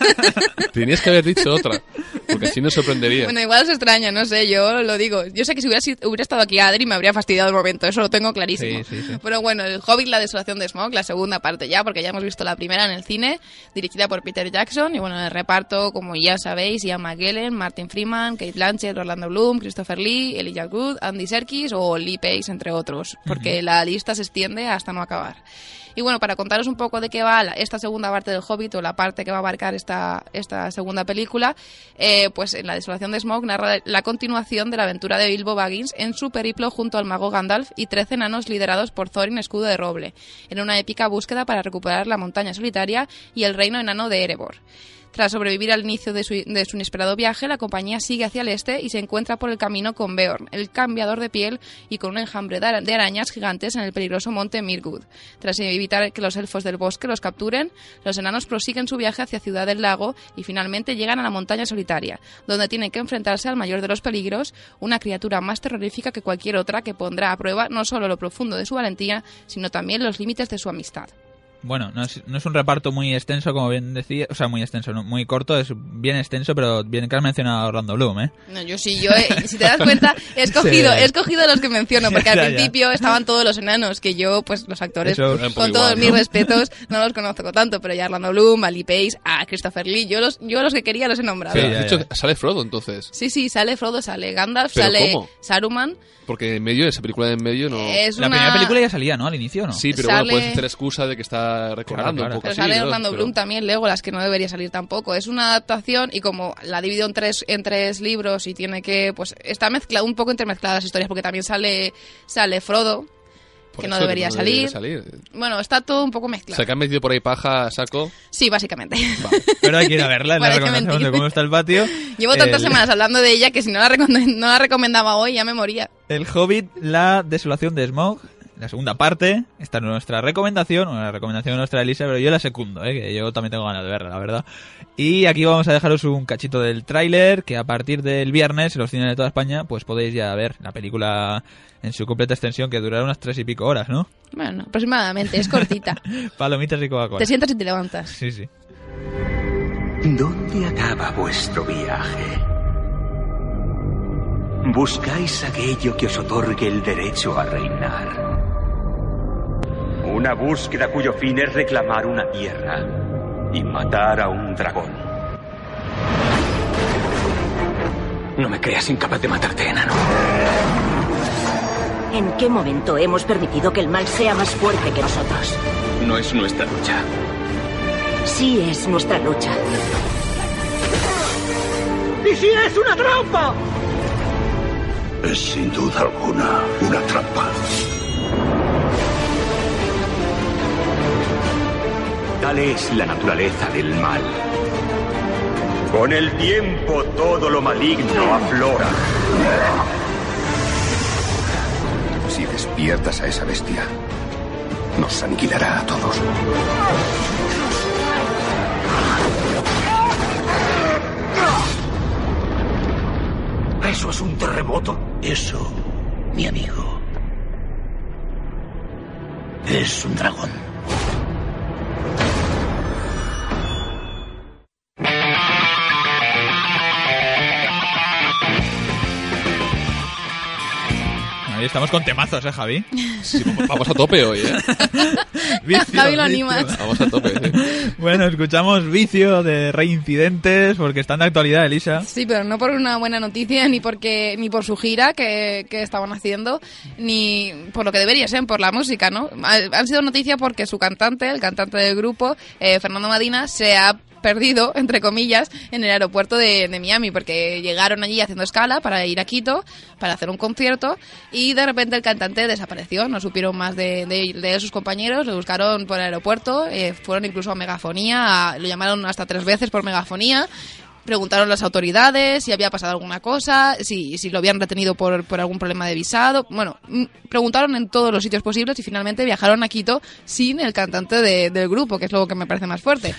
Tenías que haber dicho otra, porque así no sorprendería. Bueno, igual os extraña, no sé, yo lo digo. Yo sé que si hubiera, si- hubiera estado aquí Adri me habría fastidiado el momento, eso lo tengo clarísimo. Sí, sí, sí. Pero bueno, el Hobbit, la desolación de Smaug, la segunda parte ya, porque ya hemos visto la primera en el cine, dirigida por Peter Jackson, y bueno, en el reparto, como ya sabéis, Ian McKellen, Martin Freeman, Kate Blanchett, Orlando Bloom, Christopher Lee, Elijah Wood, Andy Serkis o Lee Pace, entre otros, porque la lista se extiende hasta no acabar. Y bueno, para contaros un poco de qué va la- esta segunda parte del Hobbit, o la parte que va a abarcar esta, esta segunda película, eh, pues en La desolación de Smaug narra la continuación de la aventura de Bilbo Baggins en su periplo junto al mago Gandalf y trece enanos liderados por Thorin Escudo de Roble, en una épica búsqueda para recuperar la montaña solitaria y el reino enano de Erebor. Tras sobrevivir al inicio de su, de su inesperado viaje, la compañía sigue hacia el este y se encuentra por el camino con Beorn, el cambiador de piel, y con un enjambre de ara- de arañas gigantes en el peligroso monte Mirgood. Tras evitar que los elfos del bosque los capturen, los enanos prosiguen su viaje hacia Ciudad del Lago y finalmente llegan a la montaña solitaria, donde tienen que enfrentarse al mayor de los peligros, una criatura más terrorífica que cualquier otra que pondrá a prueba no solo lo profundo de su valentía, sino también los límites de su amistad. Bueno, no es, no es un reparto muy extenso, como bien decía, o sea, muy extenso, no, muy corto, es bien extenso, pero bien que has mencionado a Orlando Bloom, ¿eh? No, yo sí, yo, eh, si te das cuenta, he escogido, Sí. he escogido los que menciono, porque al Ya, ya. principio estaban todos los enanos, que yo, pues los actores, Eso- Un poco con todos igual, mis ¿no? respetos, no los conozco tanto, pero ya Orlando Bloom, a Lee Pace, a Christopher Lee, yo los, yo los que quería los he nombrado. Sí, Pero ya, has dicho ya. que sale Frodo entonces, Sí, sí, sale Frodo, sale Gandalf, ¿Pero sale cómo? Saruman. porque en medio, esa película de en medio no... Es La una... primera película ya salía, ¿no? Al inicio, ¿no? Sí, pero sale- bueno, puedes hacer excusa de que está recordando Claro, claro. un poco Pero así, sale ¿no? Orlando Pero- Bloom también, Legolas, que no debería salir tampoco. Es una adaptación y como la dividido en tres, en tres libros y tiene que, pues, está mezclado, un poco entremezcladas las historias, porque también sale, sale Frodo, por que no eso, debería salir. salir. Bueno, está todo un poco O mezclado. sea, que han metido por ahí paja a saco. Sí, básicamente. Pero hay que ir a verla, en la Parece recomendación mentira. de cómo está el patio. Llevo tantas El- semanas hablando de ella que si no la, recomend- no la recomendaba hoy ya me moría. El Hobbit, la desolación de Smaug, la segunda parte. Esta es nuestra recomendación, una recomendación de nuestra Elisa, pero yo la secundo, ¿eh? Que yo también tengo ganas de verla, la verdad. Y aquí vamos a dejaros un cachito del tráiler, que a partir del viernes en los cines de toda España pues podéis ya ver la película en su completa extensión, que durará unas tres y pico horas, ¿no? Bueno, aproximadamente, es cortita. Palomitas y Coca-Cola. Te sientas y te levantas. Sí, sí. ¿Dónde acaba vuestro viaje? Buscáis aquello que os otorgue el derecho a reinar. Una búsqueda cuyo fin es reclamar una tierra y matar a un dragón. No me creas incapaz de matarte, enano. ¿En qué momento hemos permitido que el mal sea más fuerte que nosotros? No es nuestra lucha. Sí es nuestra lucha. ¡Y si es una trampa! Es sin duda alguna una trampa. Tal es la naturaleza del mal. Con el tiempo todo lo maligno aflora. Si despiertas a esa bestia, nos aniquilará a todos. ¿Eso es un terremoto? Eso, mi amigo, es un dragón. Ahí estamos con temazos, ¿eh, Javi? Sí, vamos a tope hoy, ¿eh? Vicio, Javi lo vicio. animas. Vamos a tope, sí. Bueno, escuchamos Vicio de Reincidentes, porque están de actualidad, Elisa. Sí, pero no por una buena noticia, ni porque ni por su gira que, que estaban haciendo, ni por lo que debería ser, por la música, ¿no? Han sido noticia porque su cantante, el cantante del grupo, eh, Fernando Madina, se ha perdido, entre comillas, en el aeropuerto de, de Miami, porque llegaron allí haciendo escala para ir a Quito, para hacer un concierto, y de repente el cantante desapareció. No supieron más de, de, de sus compañeros, lo buscaron por el aeropuerto, eh, fueron incluso a megafonía, a, lo llamaron hasta tres veces por megafonía. Preguntaron a las autoridades si había pasado alguna cosa, si, si lo habían retenido por, por algún problema de visado. Bueno, preguntaron en todos los sitios posibles y finalmente viajaron a Quito sin el cantante de, del grupo, que es lo que me parece más fuerte.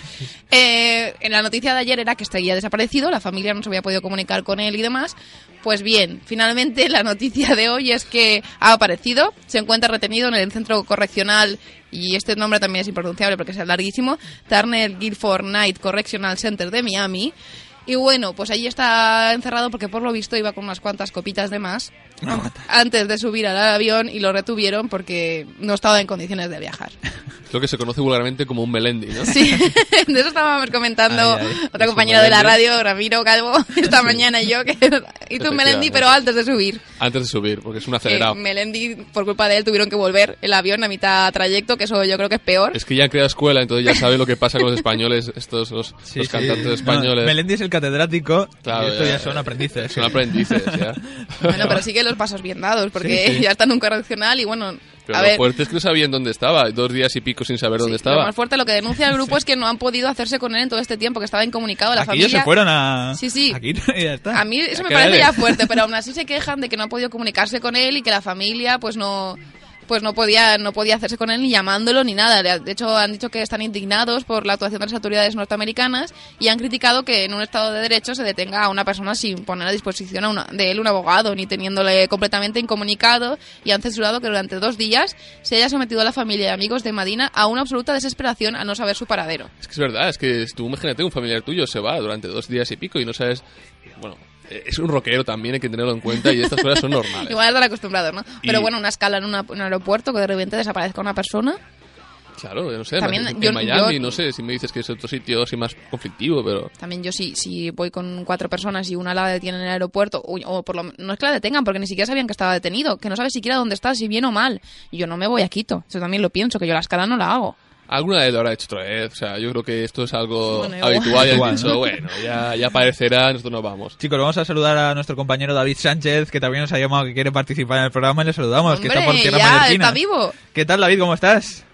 Eh, en la noticia de ayer era que estaría desaparecido, la familia no se había podido comunicar con él y demás. Pues bien, finalmente la noticia de hoy es que ha aparecido, se encuentra retenido en el centro correccional, y este nombre también es impronunciable porque es larguísimo, Turner Guilford Night Correctional Center de Miami. Y bueno, pues allí está encerrado porque por lo visto iba con unas cuantas copitas de más antes de subir al avión y lo retuvieron porque no estaba en condiciones de viajar. Es lo que se conoce vulgarmente como un Melendi, ¿no? Sí, de eso estábamos comentando Ay, ay. otra Es compañera un de la Melendi. radio, Ramiro Calvo, esta mañana y yo, que hizo un Melendi pero antes de subir. Antes de subir, porque es un Que acelerado. Melendi, por culpa de él, tuvieron que volver el avión a mitad trayecto, que eso yo creo que es peor. Es que ya han creado escuela, entonces ya sabe lo que pasa con los españoles, estos, los, Sí, los sí. cantantes No, españoles. Melendi es el catedrático, Claro, y estos ya- ya son aprendices. Son aprendices, ya. Bueno, pero sí que los pasos bien dados, porque Sí, sí. ya están en un correccional y bueno, Pero a lo ver... fuerte es que no sabían dónde estaba, dos días y pico sin saber dónde Lo estaba. más fuerte, lo que denuncia el grupo es que no han podido hacerse con él en todo este tiempo, que estaba incomunicado. La Aquí familia... ya se fueron a... Sí, sí. Aquí y ya está. A mí eso Ya me que parece eres. ya fuerte, pero aún así se quejan de que no ha podido comunicarse con él y que la familia pues no pues no podía no podía hacerse con él ni llamándolo ni nada. De hecho, han dicho que están indignados por la actuación de las autoridades norteamericanas y han criticado que en un Estado de Derecho se detenga a una persona sin poner a disposición a una, de él un abogado, ni teniéndole completamente incomunicado, y han censurado que durante dos días se haya sometido a la familia y amigos de Madina a una absoluta desesperación al no saber su paradero. Es que es verdad, es que tú imagínate, un familiar tuyo se va durante dos días y pico y no sabes... Bueno, es un rockero también, hay que tenerlo en cuenta y estas cosas son normales. Igual estar acostumbrados, ¿no? Pero Y- bueno, una escala en, una- en un aeropuerto, que de repente desaparezca una persona... Claro, no sé, También en yo- Miami, yo- no sé si me dices que es otro sitio así más conflictivo, pero... También yo si, si voy con cuatro personas y una la detiene en el aeropuerto, o, o por lo no es que la detengan, porque ni siquiera sabían que estaba detenido, que no sabes siquiera dónde está, si bien o mal. Y yo no me voy a Quito, eso también lo pienso, que yo la escala no la hago. Alguna vez lo habrá hecho otra vez, o sea, yo creo que esto es algo Bueno, igual. habitual y han Igual, dicho, ¿no? bueno, ya, ya aparecerá, nosotros nos vamos. Chicos, vamos a saludar a nuestro compañero David Sánchez, que también nos ha llamado, que quiere participar en el programa, y le saludamos, que está por Hombre, tierra ya, mallorquina. está vivo. ¿Qué tal, David? ¿Cómo estás? Muy buenas.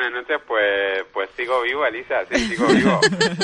buenas noches. Pues pues sigo vivo, Elisa, sí, sigo vivo.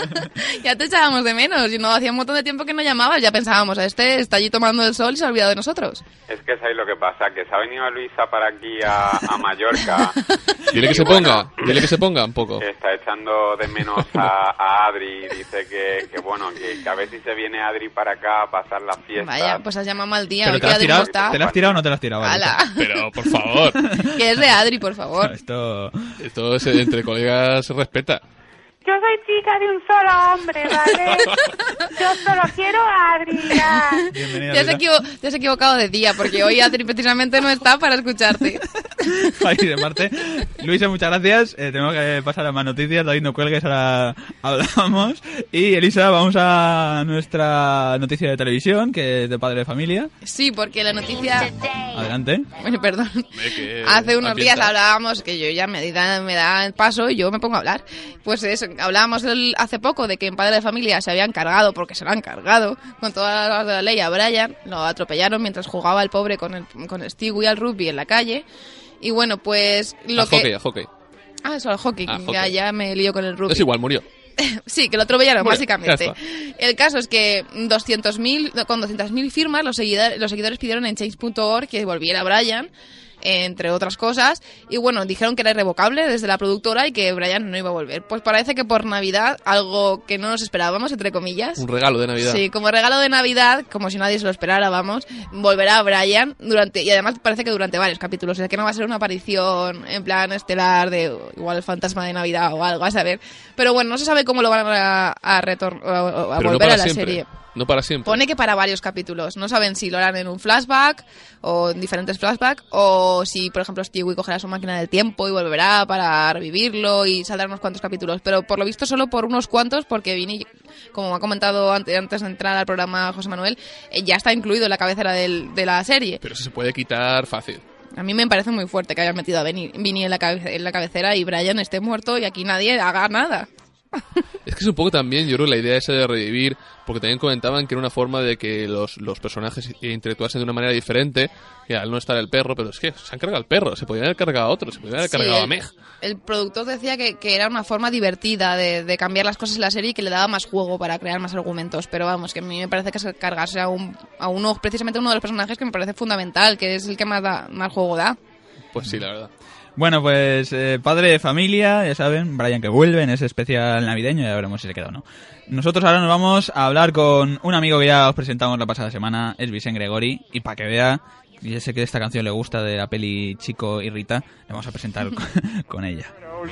Ya te echábamos de menos, y no hacía un montón de tiempo que no llamabas, ya pensábamos, este está allí tomando el sol y se ha olvidado de nosotros. Es que sabéis lo que pasa, que se ha venido Luisa para aquí a, a Mallorca. Dile que se bueno, ponga, dile que se ponga un poco. Está echando de menos a, a Adri, dice que, que bueno, que, que a ver si se viene Adri para acá a pasar las fiestas. Vaya, pues has llamado mal día. ¿Pero hoy te que la has Adri tirado? no está. ¿Te la has tirado o no te la has tirado? Vale. Ala. Pero, por favor. Que es de Adri, por favor. Esto... Esto es, entre colegas se respeta. Yo soy chica de un solo hombre, ¿vale? Yo solo quiero a Adrián. Te has, equivo- te has equivocado de día, porque hoy Adri precisamente no está para escucharte. Ay, de parte. Luisa, muchas gracias. Eh, tenemos que pasar a más noticias. David, no cuelgues, ahora hablamos. Y Elisa, vamos a nuestra noticia de televisión, que es de Padre de Familia. Sí, porque la noticia... Adelante. Bueno, perdón. Hace unos días hablábamos, que yo ya me da, me da el paso y yo me pongo a hablar. Pues eso, hablábamos el, hace poco de que en Padre de Familia se habían cargado, porque se lo han cargado, con todas las de la ley a Brian. Lo atropellaron mientras jugaba el pobre con el, con Stewie al rugby en la calle. Y bueno, pues... lo a que... hockey, a hockey. Ah, eso, al hockey. Ah, ya, hockey. ya me lío con el rugby. Es igual, murió. Sí, que lo atropellaron, Bueno, básicamente. ya está. El caso es que doscientos mil, con doscientas mil firmas, los seguidores, los seguidores pidieron en change punto org que volviera Brian, entre otras cosas, y bueno, dijeron que era irrevocable desde la productora y que Brian no iba a volver. Pues parece que por Navidad, algo que no nos esperábamos, entre comillas. Un regalo de Navidad. Sí, como regalo de Navidad, como si nadie se lo esperara, vamos, volverá Brian durante, y además parece que durante varios capítulos, o sea que no va a ser una aparición en plan estelar de igual el fantasma de Navidad o algo, a saber. Pero bueno, no se sabe cómo lo van a, a, retor- a, a Pero no volver para a la siempre. serie. No para siempre. Pone que para varios capítulos. No saben si lo harán en un flashback o en diferentes flashbacks, o si, por ejemplo, Stewie cogerá su máquina del tiempo y volverá para revivirlo y saldrán unos cuantos capítulos. Pero por lo visto solo por unos cuantos, porque Vini, como ha comentado antes, antes de entrar al programa José Manuel, eh, ya está incluido en la cabecera del, de la serie. Pero eso se puede quitar fácil. A mí me parece muy fuerte que hayan metido a Vini, Vini en, la cabe- en la cabecera y Brian esté muerto y aquí nadie haga nada. Es que es un poco también, yo creo, la idea esa de revivir, porque también comentaban que era una forma de que los, los personajes interactuasen de una manera diferente, que al no estar el perro, pero es que se han cargado al perro, se podrían haber cargado a otro, se podrían haber Sí, cargado a el- Meg. El productor decía que, que era una forma divertida de, de cambiar las cosas en la serie y que le daba más juego para crear más argumentos. Pero vamos, que a mí me parece que es cargarse a, un, a uno, precisamente uno de los personajes que me parece fundamental, que es el que más, da, más juego da. Pues sí, la verdad. Bueno, pues eh, Padre de Familia, ya saben, Brian que vuelve en ese especial navideño, ya veremos si se queda o no. Nosotros ahora nos vamos a hablar con un amigo que ya os presentamos la pasada semana, es Vicent Gregori, y para que vea, y sé que esta canción le gusta de la peli Chico y Rita, le vamos a presentar con, con ella.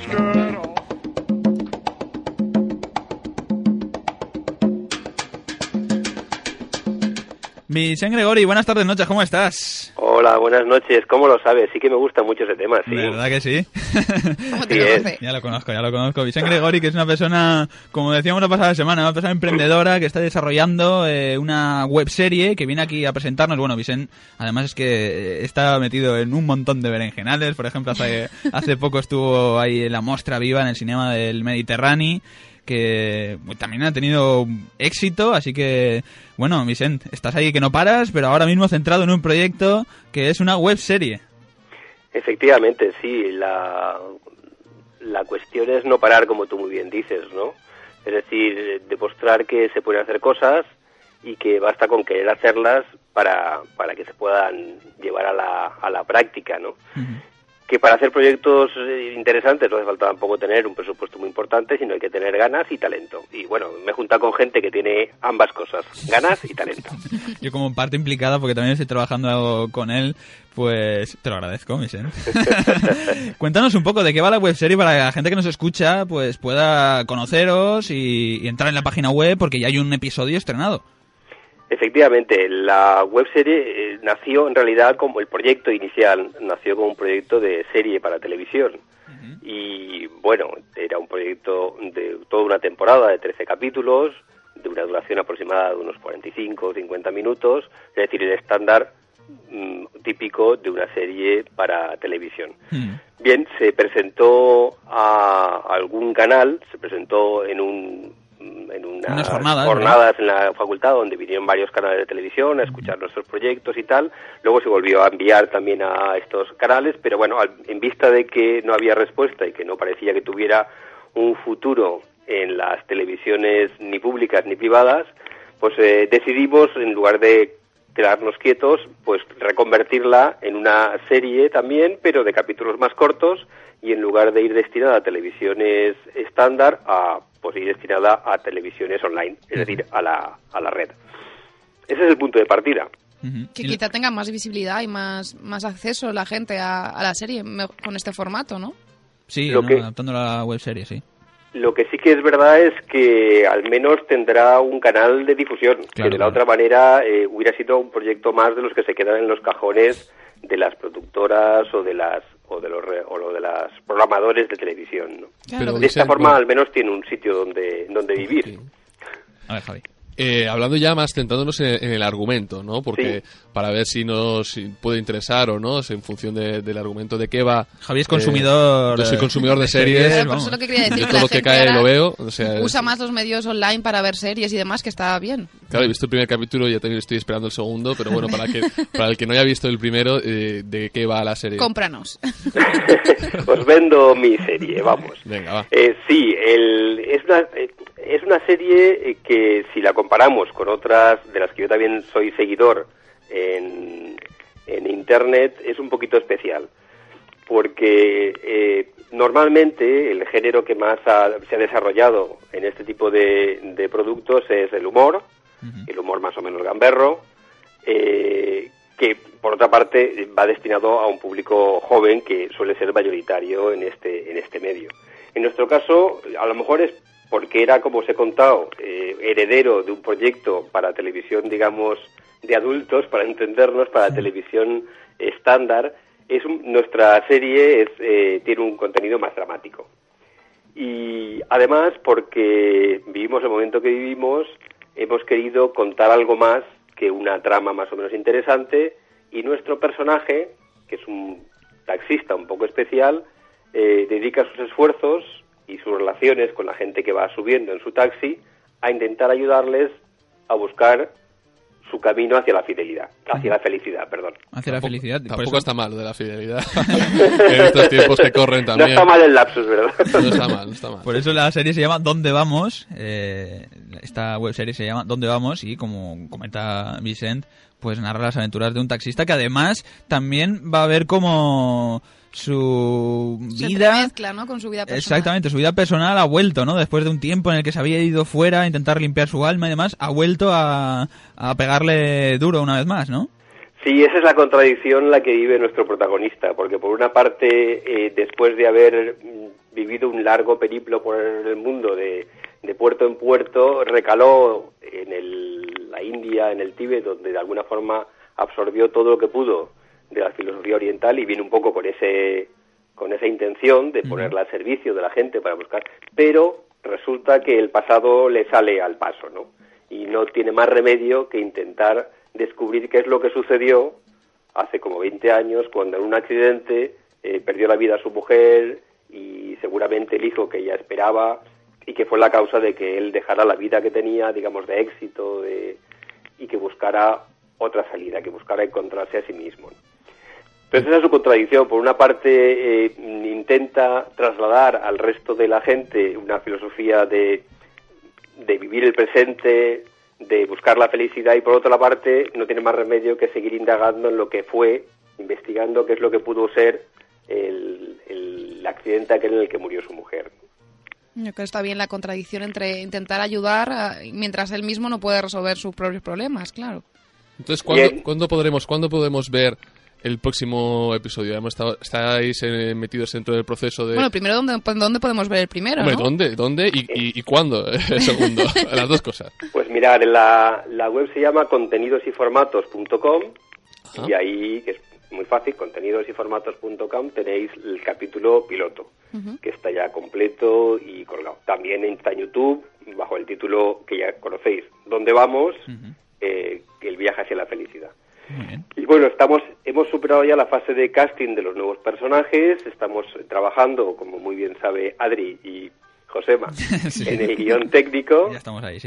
Vicent Gregori, buenas tardes, noches, ¿cómo estás? Hola, buenas noches. ¿Cómo lo sabes? Sí que me gusta mucho ese tema, sí. ¿Verdad que sí? ¿Cómo te conoce? Ya lo conozco, ya lo conozco. Vicent Gregori, que es una persona, como decíamos la pasada semana, una persona emprendedora que está desarrollando eh, una webserie que viene aquí a presentarnos. Bueno, Vicent, además es que eh, está metido en un montón de berenjenales. Por ejemplo, hace, hace poco estuvo ahí en la Mostra Viva en el Cinema del Mediterráneo, que también ha tenido éxito, así que, bueno, Vicent, estás ahí que no paras, pero ahora mismo centrado en un proyecto que es una webserie. Efectivamente, sí. La, la cuestión es no parar, como tú muy bien dices, ¿no? Es decir, demostrar que se pueden hacer cosas y que basta con querer hacerlas para, para que se puedan llevar a la, a la práctica, ¿no? Uh-huh. Que para hacer proyectos interesantes no hace falta tampoco tener un presupuesto muy importante, sino hay que tener ganas y talento. Y bueno, me he juntado con gente que tiene ambas cosas, ganas y talento. Yo como parte implicada, porque también estoy trabajando con él, pues te lo agradezco, Vicent. Cuéntanos un poco de qué va la webserie para que la gente que nos escucha pues pueda conoceros y, y entrar en la página web, porque ya hay un episodio estrenado. Efectivamente, la webserie eh, nació en realidad como el proyecto inicial, nació como un proyecto de serie para televisión. Uh-huh. Y bueno, era un proyecto de toda una temporada de trece capítulos, de una duración aproximada de unos cuarenta y cinco o cincuenta minutos, es decir, el estándar mm, típico de una serie para televisión. Uh-huh. Bien, se presentó a algún canal, se presentó en un en unas, unas jornadas, jornadas en la facultad donde vinieron varios canales de televisión a escuchar nuestros proyectos y tal. Luego se volvió a enviar también a estos canales, pero bueno, al, en vista de que no había respuesta y que no parecía que tuviera un futuro en las televisiones ni públicas ni privadas, pues eh, decidimos, en lugar de quedarnos quietos, pues reconvertirla en una serie también, pero de capítulos más cortos, y en lugar de ir destinada a televisiones estándar, a pues ir destinada a televisiones online, es decir, a la, a la red. Ese es el punto de partida. Que quizá tenga más visibilidad y más, más acceso la gente a, a la serie me- con este formato, ¿no? Sí, Lo ¿no? que- adaptando la webserie, sí. Lo que sí que es verdad es que al menos tendrá un canal de difusión, Claro, que de la claro. otra manera eh, hubiera sido un proyecto más de los que se quedan en los cajones de las productoras o de las o de los re- o lo de las programadores de televisión, ¿no? Pero, de esta Vicent, forma bueno. al menos tiene un sitio donde donde vivir. A ver, Javi. Eh, hablando ya más, centrándonos en, en el argumento, ¿no? Porque para ver si nos puede interesar o no, es en función de- del argumento de qué va. Javi es consumidor Eh, yo soy de- consumidor de de series, series. Pero por eso lo que quería decir, Yo que todo la lo que gente cae ahora lo veo. O sea, Usa es- más los medios online para ver series y demás, que está bien. Claro, he visto el primer capítulo y ya también estoy esperando el segundo, pero bueno, para que para el que no haya visto el primero, eh, ¿de qué va la serie? Cómpranos. Os vendo mi serie, vamos. Venga, va. Eh, sí, el, es, una, eh, es una serie eh, que si la comparamos con otras de las que yo también soy seguidor en, en Internet, es un poquito especial. Porque eh, normalmente el género que más ha- se ha desarrollado en este tipo de, de productos es el humor, el humor más o menos gamberro, eh, que por otra parte va destinado a un público joven que suele ser mayoritario en este en este medio. En nuestro caso, a lo mejor es porque era, como os he contado, eh, heredero de un proyecto para televisión, digamos, de adultos, para entendernos, para televisión estándar. Es un- nuestra serie es, eh, tiene un contenido más dramático. Y además, porque vivimos el momento que vivimos, hemos querido contar algo más que una trama más o menos interesante, y nuestro personaje, que es un taxista un poco especial, eh, dedica sus esfuerzos y sus relaciones con la gente que va subiendo en su taxi a intentar ayudarles a buscar su camino hacia la fidelidad, hacia la felicidad, perdón. Hacia la felicidad. Por Tampoco eso- está mal lo de la fidelidad. En estos tiempos que corren No también. está mal el lapsus, ¿verdad? No está mal, no está mal. Por eso la serie se llama ¿Dónde vamos? Eh, esta webserie se llama ¿Dónde vamos? Y como comenta Vicent, pues narra las aventuras de un taxista que además también va a ver como su Se vida... mezcla, ¿no? Con su vida personal. Exactamente, su vida personal ha vuelto, ¿no? Después de un tiempo en el que se había ido fuera a intentar limpiar su alma y demás, ha vuelto a, a pegarle duro una vez más, ¿no? Sí, esa es la contradicción la que vive nuestro protagonista, porque por una parte, eh, después de haber mm, vivido un largo periplo por el mundo de, de puerto en puerto, recaló en el- la India, en el Tíbet, donde de alguna forma absorbió todo lo que pudo de la filosofía oriental, y viene un poco con ese con esa intención de ponerla al servicio de la gente para buscar, pero resulta que el pasado le sale al paso, ¿no? Y no tiene más remedio que intentar descubrir qué es lo que sucedió hace como veinte años, cuando en un accidente eh, perdió la vida a su mujer y seguramente el hijo que ella esperaba, y que fue la causa de que él dejara la vida que tenía, digamos, de éxito, de, y que buscara otra salida, que buscara encontrarse a sí mismo, ¿no? Entonces esa es su contradicción. Por una parte, eh, intenta trasladar al resto de la gente una filosofía de, de vivir el presente, de buscar la felicidad, y por otra parte no tiene más remedio que seguir indagando en lo que fue, investigando qué es lo que pudo ser el, el accidente aquel en el que murió su mujer. Yo creo que está bien la contradicción entre intentar ayudar a- mientras él mismo no puede resolver sus propios problemas, claro. Entonces, ¿cuándo, Bien. ¿cuándo podremos cuándo podemos ver el próximo episodio? Hemos estado- ¿Estáis eh, metidos dentro del proceso de...? Bueno, primero, ¿dónde, ¿dónde podemos ver el primero, Hombre, no? ¿dónde? ¿Dónde? ¿Y, y, y cuándo? El segundo. Las dos cosas. Pues mirar, la, la web se llama contenidos y formatos punto com, Ajá. y ahí, que es muy fácil, contenidos y formatos punto com, tenéis el capítulo piloto, Ujú. que está ya completo y colgado. También está en YouTube, bajo el título que ya conocéis, ¿Dónde vamos? Eh, el viaje hacia la felicidad. Muy bien. Y bueno, estamos, hemos superado ya la fase de casting de los nuevos personajes, estamos trabajando, como muy bien sabe Adri y Josema, Sí. en el guión técnico. Ya estamos ahí, sí.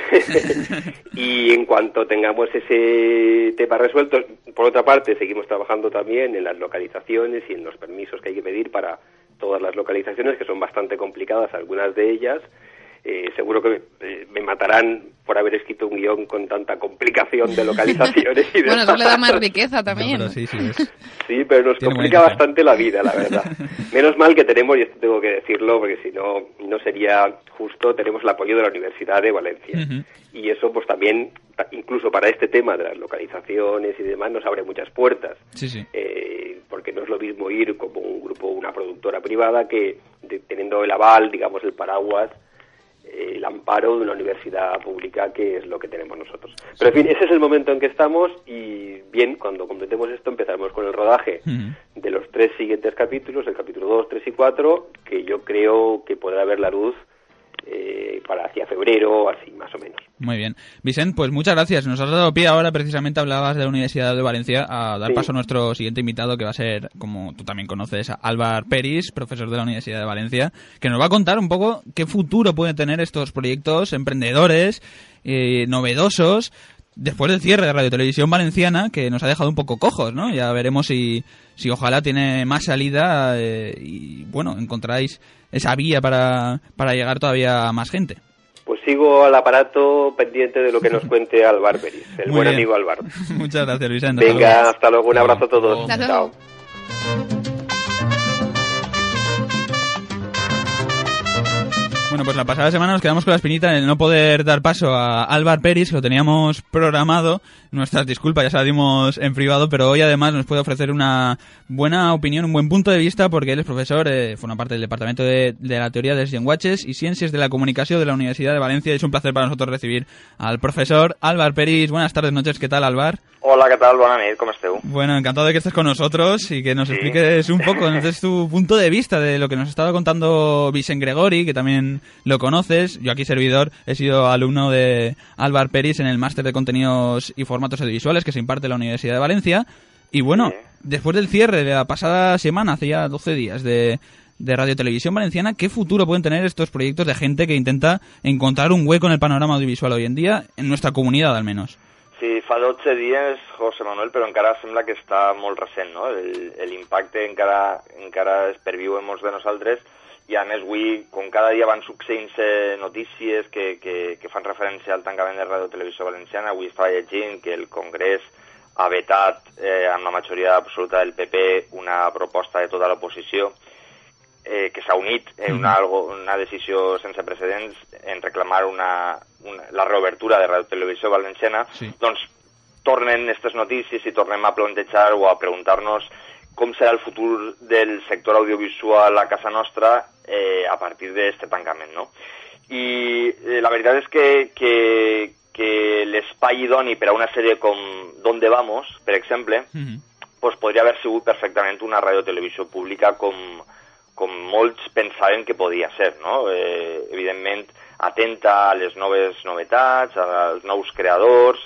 Y en cuanto tengamos ese tema resuelto, por otra parte, seguimos trabajando también en las localizaciones y en los permisos que hay que pedir para todas las localizaciones, que son bastante complicadas, algunas de ellas. Eh, seguro que me, eh, me matarán por haber escrito un guión con tanta complicación de localizaciones y de Bueno, eso le da más riqueza también. No, pero sí, sí, es. Sí, pero nos Tiene complica buena bastante la vida, la verdad. Menos mal que tenemos, y esto tengo que decirlo, porque si no, no sería justo, tenemos el apoyo de la Universidad de Valencia. Uh-huh. Y eso, pues también, incluso para este tema de las localizaciones y demás, nos abre muchas puertas. Sí, sí. Eh, porque no es lo mismo ir como un grupo, una productora privada, que de, teniendo el aval, digamos, el paraguas, el amparo de una universidad pública, que es lo que tenemos nosotros. Pero en fin, ese es el momento en que estamos y bien, cuando completemos esto empezaremos con el rodaje Uh-huh. de los tres siguientes capítulos, el capítulo dos, tres y cuatro, que yo creo que podrá ver la luz eh, para hacia febrero, así más o menos. Muy bien. Vicent, pues muchas gracias. Nos has dado pie ahora, precisamente hablabas de la Universidad de Valencia, a dar Sí. paso a nuestro siguiente invitado, que va a ser, como tú también conoces, a Álvar Peris, profesor de la Universidad de Valencia, que nos va a contar un poco qué futuro pueden tener estos proyectos emprendedores, eh, novedosos, después del cierre de Radio Televisión Valenciana, que nos ha dejado un poco cojos, ¿no? Ya veremos si, si ojalá tiene más salida eh, y, bueno, encontráis esa vía para, para llegar todavía a más gente. Pues sigo al aparato pendiente de lo que nos cuente Álvar Peris, el Muy buen bien. amigo Álvar. Muchas gracias, Vicente. Venga, hasta luego, un abrazo a todos. Hasta Chao. luego. Bueno, pues la pasada semana nos quedamos con la espinita de no poder dar paso a Álvar Peris, que lo teníamos programado. Nuestras disculpas, ya se las dimos en privado, pero hoy además nos puede ofrecer una buena opinión, un buen punto de vista, porque él es profesor, eh, forma parte del Departamento de, de la Teoría dels Llenguatges y Ciencias de la Comunicación de la Universidad de Valencia. Es un placer para nosotros recibir al profesor Álvar Peris. Buenas tardes, noches. ¿Qué tal, Álvar? Hola, què tal? Bona nit, com esteu? Bueno, encantado de que estés con nosotros y que nos Sí. expliques un poco, nos des tu punto de vista de lo que nos estaba contando Vicent Gregori, que también lo conoces. Yo aquí, servidor, he sido alumno de Álvar Peris en el Máster de Contenidos y Formatos Audiovisuales que se imparte en la Universidad de Valencia. Y bueno, Sí. después del cierre de la pasada semana, hace ya doce días, de, de Radio Televisión Valenciana, ¿qué futuro pueden tener estos proyectos de gente que intenta encontrar un hueco en el panorama audiovisual hoy en día, en nuestra comunidad al menos? Sí, fa dotze dies, José Manuel, però encara sembla que està molt recent, no? L'impacte encara, encara es perviu en molts de nosaltres i a més avui, com cada dia van succeint-se notícies que, que, que fan referència al tancament de Radio Televisió Valenciana, avui estava llegint que el Congrés ha vetat eh, amb la majoria absoluta del P P una proposta de tota l'oposició eh, que s'ha unit en una, algo, una decisió sense precedents en reclamar una, una, la reobertura de Radio Televisió Valenciana, Sí. doncs tornen aquestes notícies i tornem a plantejar o a preguntar-nos com serà el futur del sector audiovisual a casa nostra eh, a partir d'aquest tancament, no? I eh, la veritat és que, que, que l'espai idoni per a una sèrie com Donde Vamos, per exemple, Uh-huh. pues podria haver sigut perfectament una radiotelevisió pública com, com molts pensaven que podia ser, no? Eh, evidentment, atenta a les noves novetats, als nous creadors,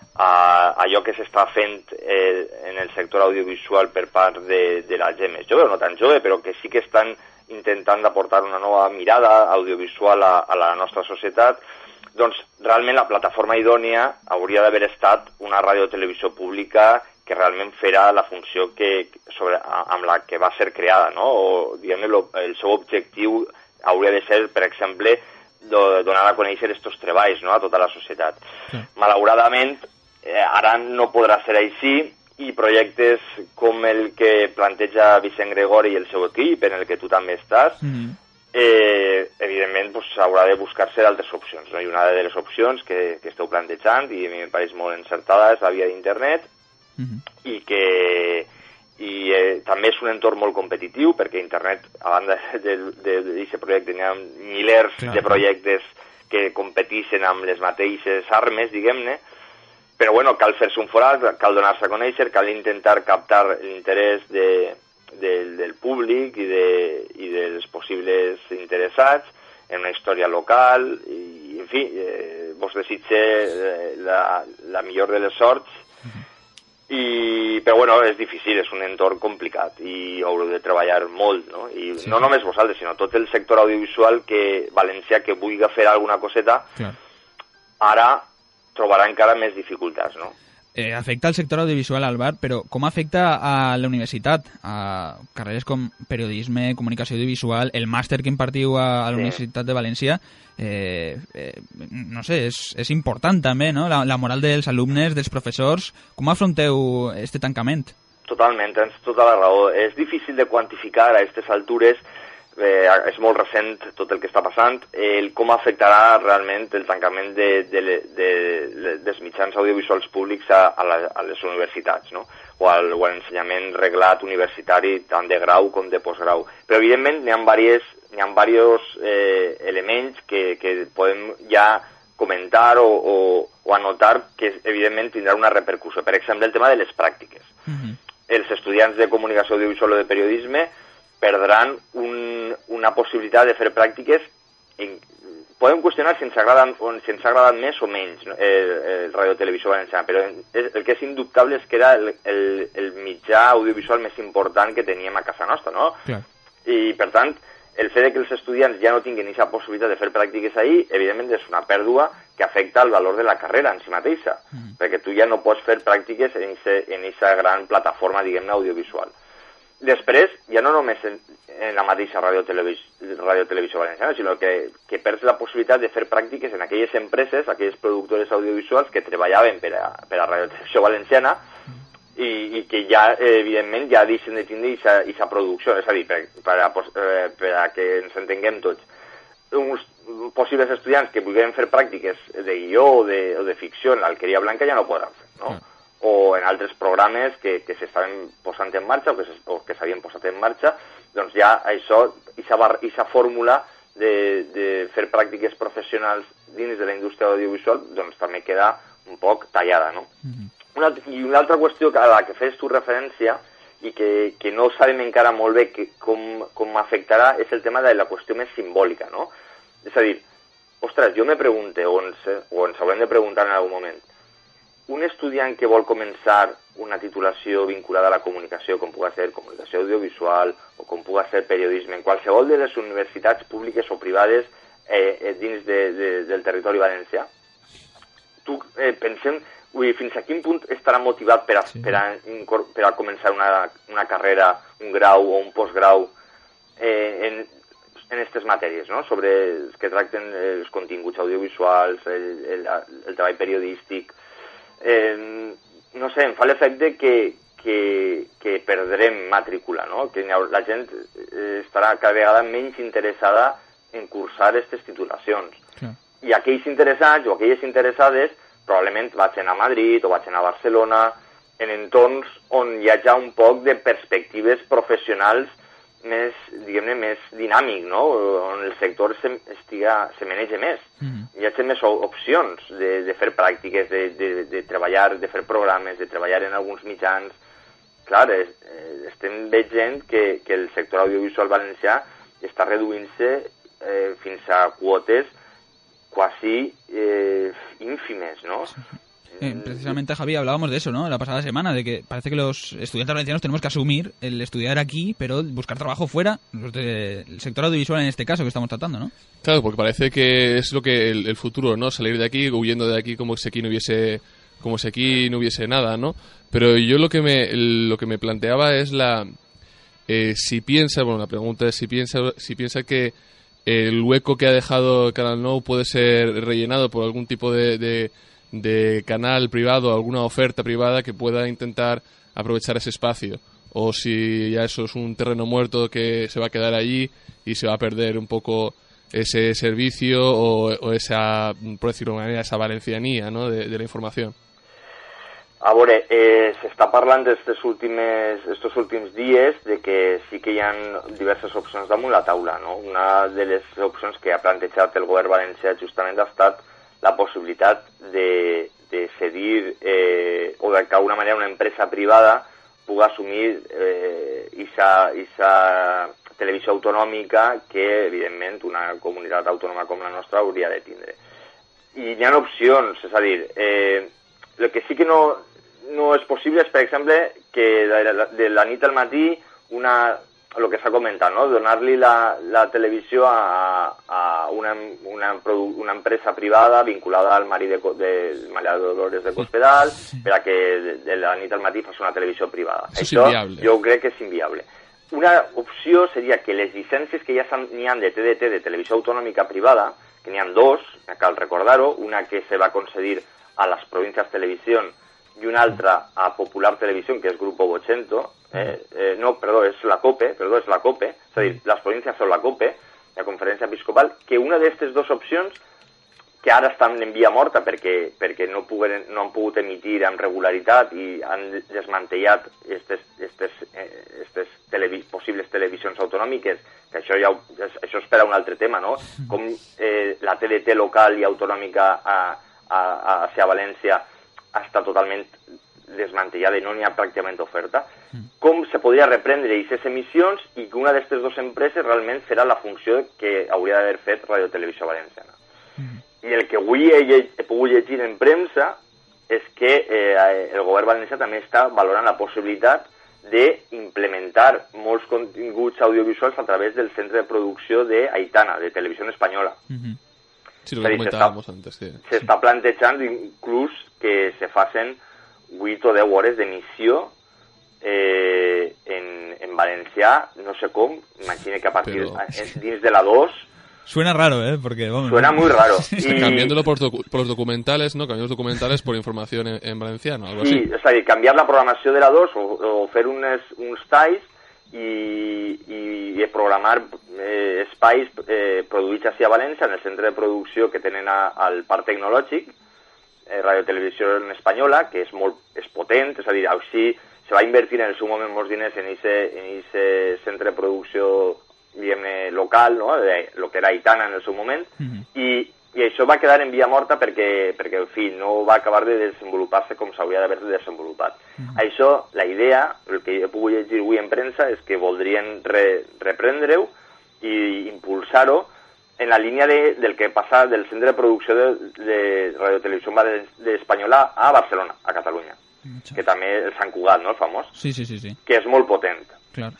a allò que s'està fent eh, en el sector audiovisual per part de, de la gent més jove, o no tan jove, però que sí que estan intentant aportar una nova mirada audiovisual a, a la nostra societat. Doncs realment la plataforma idònia hauria d'haver estat una radiotelevisió pública que realment farà la funció que, sobre, amb la que va ser creada, no? O, diguem-ne, el seu objectiu hauria de ser, per exemple, do, donar a conèixer aquests treballs, no?, a tota la societat. Sí. Malauradament, eh, ara no podrà ser així i projectes com el que planteja Vicent Gregori i el seu equip, en el que tu també estàs, Uh-huh. eh, evidentment pues, haurà de buscar-se altres opcions, no? I una de les opcions que, que esteu plantejant, i a mi em pareix molt encertada, és la via d'internet, Uh-huh. i que i eh, també és un entorn molt competitiu, perquè internet, a banda d'aquest projecte, n'hi ha milers Clar. de projectes que competeixen amb les mateixes armes, diguem-ne, però bueno, cal fer-se un forat, cal donar-se a conèixer, cal intentar captar l'interès de, de, del públic i, de, i dels possibles interessats en una història local, i en fi, eh, vos desitge eh, la, la millor de les sorts. I, però bueno, és difícil, és un entorn complicat i haureu de treballar molt, no? I sí. no només vosaltres, sinó tot el sector audiovisual que valencià que vulgui fer alguna coseta, clar. Ara trobarà encara més dificultats, no? Eh, afecta al sector audiovisual, Albert, però com afecta a la universitat? A carreres com periodisme, comunicació audiovisual, el màster que impartiu a, a la sí. Universitat de València, eh, eh, no sé, és, és important també, no? La, la moral dels alumnes, dels professors. Com afronteu este tancament? Totalment, tens tota la raó. És difícil de quantificar a aquestes altures, eh, és molt recent tot el que està passant, el com afectarà realment el tancament de, de, de, de, dels mitjans audiovisuals públics a, a, la, a les universitats, no? O al, o a l'ensenyament reglat universitari tant de grau com de postgrau. Però evidentment n'hi ha diverses, n'hi ha diversos eh, elements que, que podem ja comentar o, o, o anotar que evidentment tindrà una repercussió. Per exemple, el tema de les pràctiques. Mm-hmm. Els estudiants de comunicació audiovisual o de periodisme perdran un, una possibilitat de fer pràctiques. En, podem qüestionar si ens agraden, si ens agraden més o menys, no? el, el radiotelevisió valenciana, però el, el que és indubtable és que era el, el, el mitjà audiovisual més important que teníem a casa nostra, no? Clar. I, per tant, el fet que els estudiants ja no tinguin aquesta possibilitat de fer pràctiques ahir, evidentment és una pèrdua que afecta el valor de la carrera en si mateixa, mm. perquè tu ja no pots fer pràctiques en aquesta gran plataforma, diguem-ne, audiovisual. Després, ja no només en, en la mateixa radiotelevisió, radiotelevisió valenciana, sinó que, que perds la possibilitat de fer pràctiques en aquelles empreses, aquelles productores audiovisuals que treballaven per a, per a radiotelevisió valenciana i, i que ja, evidentment, ja deixen de tindre aquesta producció. És a dir, per, per, a, per a que ens entenguem tots, uns possibles estudiants que vulguin fer pràctiques de guió o de, o de ficció en l'Alqueria Blanca ja no podran fer, no? Mm. O en altres programes que, que s'estaven posant en marxa o que, o que s'havien posat en marxa, doncs ja això, aquesta fórmula de, de fer pràctiques professionals dins de la indústria audiovisual, doncs també queda un poc tallada, no? Mm-hmm. Una, I una altra qüestió a la que fes tu referència i que, que no sabem encara molt bé que, com, com afectarà és el tema de la qüestió més simbòlica, no? És a dir, ostres, jo me pregunte, o ens, o ens haurem de preguntar en algun moment, un estudiant que vol començar una titulació vinculada a la comunicació, com pugui ser comunicació audiovisual o com pugui ser periodisme, en qualsevol de les universitats públiques o privades eh, dins de, de, del territori valencià, tu eh, pensem, ui, fins a quin punt estarà motivat per a, sí. per a, per a començar una, una carrera, un grau o un postgrau eh, en, en aquestes matèries, no? Sobre els que tracten els continguts audiovisuals, el, el, el treball periodístic. Eh, no sé, em fa l'efecte que, que, que perdrem matrícula, no? Que la gent estarà cada vegada menys interessada en cursar aquestes titulacions. Clar. I aquells interessats o aquelles interessades probablement vagin a Madrid o vagin a Barcelona, en entorns on hi ha ja un poc de perspectives professionals més, diguem-ne, més dinàmic, no? On el sector se, estiga, se manege més. Mm. Hi ha més opcions de, de fer pràctiques, de, de, de treballar, de fer programes, de treballar en alguns mitjans. Clar, es, estem veient que, que el sector audiovisual valencià està reduint-se eh, fins a quotes quasi eh, ínfimes, ¿no? Eh, precisamente, Javi, hablábamos de eso, ¿no? La pasada semana, de que parece que los estudiantes valencianos tenemos que asumir el estudiar aquí, pero buscar trabajo fuera, el sector audiovisual en este caso que estamos tratando, ¿no? Claro, porque parece que es lo que el, el futuro, ¿no? Salir de aquí, huyendo de aquí como si aquí no hubiese, como si aquí no hubiese nada, ¿no? Pero yo lo que me, lo que me planteaba es la, eh, si piensa, bueno, la pregunta es si piensa, si piensa que el hueco que ha dejado Canal Nou puede ser rellenado por algún tipo de, de de canal privado, alguna oferta privada que pueda intentar aprovechar ese espacio, o si ya eso es un terreno muerto que se va a quedar allí y se va a perder un poco ese servicio o, o esa, por decirlo de una manera, esa valencianía, ¿no? de, de la información. A veure, eh, s'està parlant d'estos últims, estos últims dies de que sí que hi ha diverses opcions damunt la taula, no? Una de les opcions que ha plantejat el govern valencià justament ha estat la possibilitat de, de cedir eh, o de que d'alguna manera una empresa privada pugui assumir eh, esa, esa televisió autonòmica que, evidentment, una comunitat autònoma com la nostra hauria de tindre. I hi ha opcions, és a dir, eh, el que sí que no, no és possible és, per exemple, que de la, de la nit al matí una, el que s'ha comentat, no? Donar-li la, la televisió a, a una, una, una empresa privada vinculada al marit de, de Maria Dolores de Cospedal per a que de, de la nit al matí fas una televisió privada. Això, Això és inviable. Jo crec que és inviable. Una opció seria que les llicències que ja n'hi ha de T D T, de televisió autonòmica privada, que n'hi ha dos, cal recordar-ho, una que se va concedir a les Provincias Televisión i una altra a Popular Televisión, que és Grupo ochenta, eh, eh, no, perdó, és la COPE, perdó, és la COPE, és a dir, les províncies són la COPE, la Conferència Episcopal, que una d'aquestes dues opcions, que ara estan en via morta perquè, perquè no, puguen, no han pogut emitir amb regularitat i han desmantellat aquestes eh, televi possibles televisions autonòmiques, que això ja això és per a un altre tema, no? Com eh, la T D T local i autonòmica a, a, a, a València està totalment desmantellada i no n'hi ha pràcticament oferta. Com se podria reprendre aquestes emissions i que una d'aquestes dues empreses realment farà la funció que hauria d'haver fet Radio Televisió Valenciana. I el que avui he, he pogut llegir en premsa és que eh, el govern valencià també està valorant la possibilitat d'implementar molts continguts audiovisuals a través del centre de producció d'Aitana, de Televisió Espanyola. Uh-huh. Sí, lo que comentábamos antes. Sí. Se està plantejant inclús que se facin vuit o deu hores d'emissió eh, en, en valencià, no sé com, imagina que a partir Pero... de, dins de la dos. Suena raro, ¿eh? Porque, vamos, Suena muy raro. Y... Cambiándolo por, docu por los documentales, ¿no? Cambiando los documentales por información en, en valenciano, algo sí, así. Sí, és a dir, canviar la programació de la dos o, o fer unes, uns talls i, i, i programar eh, espais eh, produïts així a València, en el centre de producció que tenen a, al Parc Tecnològic, eh, Radio Televisió Espanyola, que és molt és potent, és a dir, així se va invertir en el seu moment molts diners en aquest centre de producció diguem-ne, local, no? De lo que era Aitana en el seu moment, uh-huh. i, i això va quedar en via morta perquè, perquè en fi, no va acabar de desenvolupar-se com s'hauria d'haver desenvolupat. Uh-huh. Això, la idea, el que he pogut llegir avui en premsa, és que voldrien re, reprendre-ho i impulsar-ho en la línia de, del que passa del centre de producció de, de Radio Televisió Espanyola a Barcelona, a Catalunya, uh-huh. que també el Sant Cugat, no?, el famós, sí, sí, sí, sí. que és molt potent. Clar.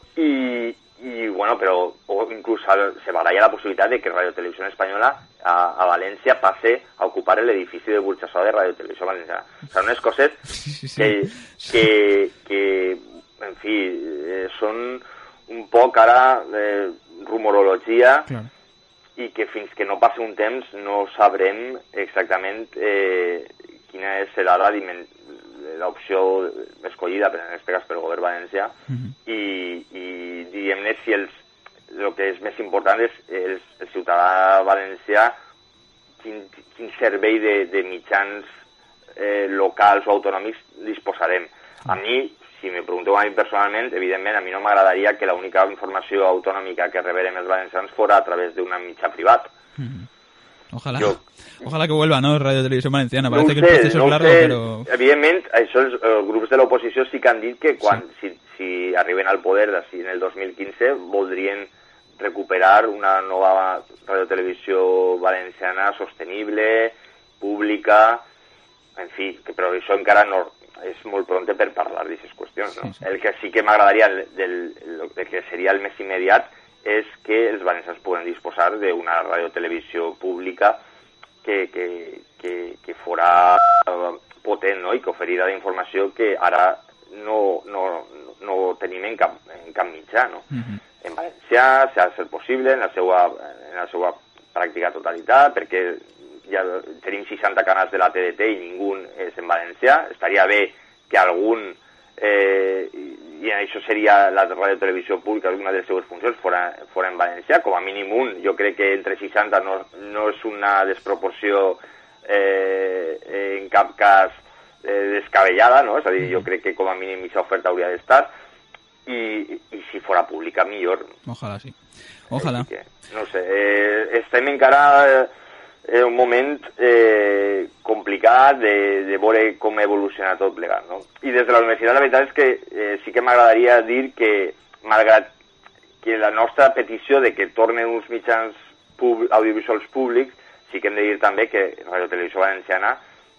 I i bueno, però o inclús se baralla la possibilitat de que Radio Televisió Espanyola a, a València passe a ocupar l'edifici de Burxassó de Radio Televisió Valenciana. O sigui, unes coses sí, sí. Que, que, que, en fi, eh, són un poc ara eh, rumorologia claro. I que fins que no passi un temps no sabrem exactament eh, quina serà la dimensió l'opció escollida, en aquest cas pel govern valencià, uh-huh. i, i diguem-ne si els, el que és més important és el, el ciutadà valencià quin, quin servei de, de mitjans eh, locals o autonòmics disposarem. Uh-huh. A mi, si me pregunteu a mi personalment, evidentment a mi no m'agradaria que l'única informació autonòmica que reberem els valencians fora a través d'una mitjà privat. Uh-huh. Ojalá. Yo, Ojalá que vuelva, ¿no? Radio Televisión Valenciana. Parece no que sé, el proceso no es largo, sé. pero... Evidentment, això els, els grups de l'oposició sí que han dit que quan, sí. si, si arriben al poder d'ací en el dos mil quinze voldrien recuperar una nova radiotelevisió valenciana sostenible, pública, en fi, que, però això encara no és molt pronte per parlar d'aquestes qüestions, no? Sí, sí. El que sí que m'agradaria, del, del que seria el més immediat, és que els valencians puguen disposar d'una radiotelevisió pública que, que, que, que fora potent, no? I que oferirà d'informació que ara no, no, no tenim en cap, en cap mitjà, no? Uh-huh. En València s'ha de ser possible en la seva, en la seva pràctica totalitat, perquè ja tenim seixanta canals de la T D T i ningú és en valencià. Estaria bé que algun eh, i això seria la radiotelevisió pública, alguna de les seves funcions fora, fora en valencià, com a mínim un. Jo crec que entre seixanta no, no és una desproporció eh, en cap cas eh, descabellada, no? És a dir, jo crec que com a mínim aquesta oferta hauria d'estar i, i si fora pública millor. Ojalà, sí. Ojalà. Que, no sé, eh, estem encara... Eh, és un moment eh, complicat de, de veure com evoluciona tot plegat, no? I des de la universitat la veritat és que eh, sí que m'agradaria dir que, malgrat que la nostra petició de que tornen uns mitjans pub audiovisuals públics, sí que hem de dir també que Radio Televisió Valenciana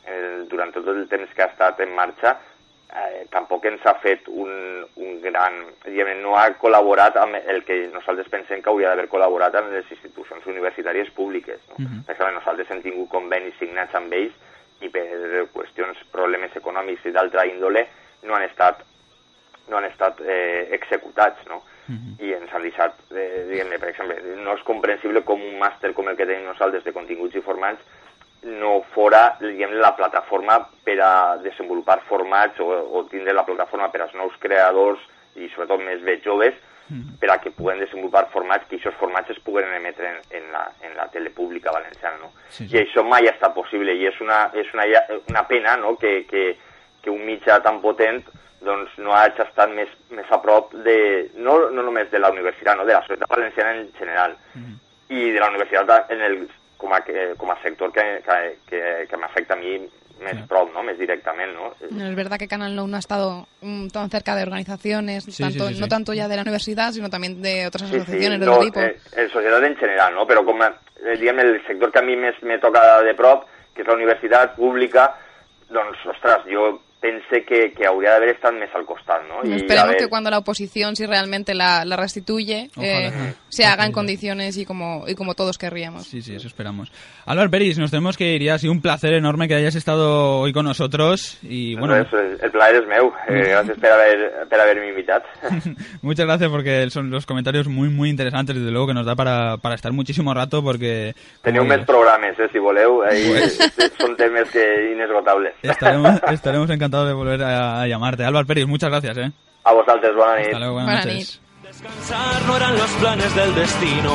el, durant tot el temps que ha estat en marxa, eh, tampoc ens ha fet un, un gran... Diguem, no ha col·laborat amb el que nosaltres pensem que hauria d'haver col·laborat amb les institucions universitàries públiques. No? Uh-huh. Per exemple, nosaltres hem tingut convenis signats amb ells i per qüestions, problemes econòmics i d'altra índole no han estat, no han estat eh, executats, no? Uh-huh. I ens han deixat, eh, diguem-ne, per exemple, no és comprensible com un màster com el que tenim nosaltres de continguts i formats no fora, diguem, la plataforma per a desenvolupar formats o, o tindre la plataforma per als nous creadors i sobretot més bé joves mm. per a que puguen desenvolupar formats, que aquests formats es puguen emetre en, en, la, en la tele pública valenciana, no? Sí, sí. I això mai ha estat possible i és una, és una, una pena, no?, que, que, que un mitjà tan potent doncs no ha estat més, més a prop de, no, no només de la universitat, no?, de la societat valenciana en general mm. i de la universitat en el com a, com a sector que, que, que, que m'afecta a mi més sí. prop, ¿no?, més directament, ¿no? No, es verdad que Canal Nou no ha estado um, tan cerca de organizaciones, sí, tanto, sí, sí, sí. no tanto ya de la universidad, sino también de otras sí, asociaciones sí, de no, tipo. Eh, en societat en general, ¿no? Però com, eh, diguem, el sector que a mi més me toca de prop, que és la universitat pública, doncs, ostres, jo pense que, que hauria d'haver estat més al costat, ¿no? Y esperemos ver... que cuando la oposición, si realmente la, la restituye, eh, se haga en condiciones y como, y como todos querríamos. Sí, sí, eso esperamos. Álvaro Peris, nos tenemos que ir ya. Ha sido un placer enorme que hayas estado hoy con nosotros. Y bueno, eso, el placer es meu. Eh, gracias por haber, por haberme invitado. Muchas gracias porque son los comentarios muy, muy interesantes, desde luego que nos da para, para estar muchísimo rato porque... Teniu més programes, eh, si voleu. Ahí pues... Son temas que inesgotables. Estaremos, estaremos encantados de volver a, a llamarte. Álvaro Peris, muchas gracias, ¿eh? A vosaltres, buena nit. Hasta luego, buenas noches. Descansar no eran los planes del destino.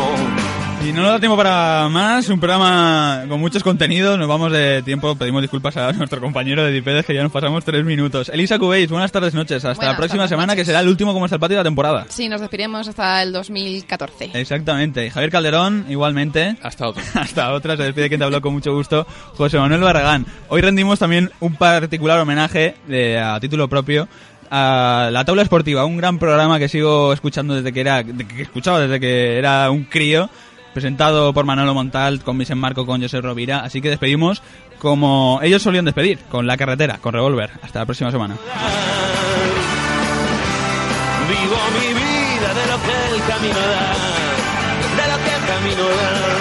Y no nos da tiempo para más, un programa con muchos contenidos, nos vamos de tiempo, pedimos disculpas a nuestro compañero de Dipedes que ya nos pasamos tres minutos. Elisa Cubéis, buenas tardes, noches, hasta buenas la próxima semana noches. Que será el último Como está el patio de la temporada. Sí, nos despedimos hasta el dos mil catorce. Exactamente, Javier Calderón, igualmente. Hasta otra. Hasta otra, se despide quien te habló con mucho gusto, José Manuel Barragán. Hoy rendimos también un particular homenaje de, a título propio a La Taula Esportiva, un gran programa que sigo escuchando desde que era, que escuchaba desde que era un crío, presentado por Manolo Montal, con Vicent Marco, con José Rovira. Así que despedimos como ellos solían despedir, con La Carretera, con Revolver. Hasta la próxima semana. Vivo mi vida de lo que el camino da, de lo que el camino da.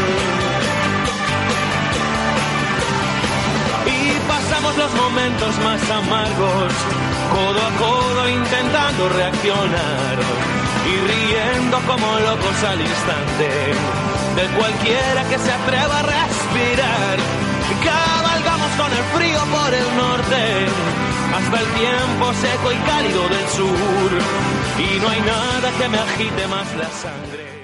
Y pasamos los momentos más amargos, codo a codo intentando reaccionar y riendo como locos al instante de cualquiera que se atreva a respirar. Cabalgamos con el frío por el norte hasta el tiempo seco y cálido del sur y no hay nada que me agite más la sangre.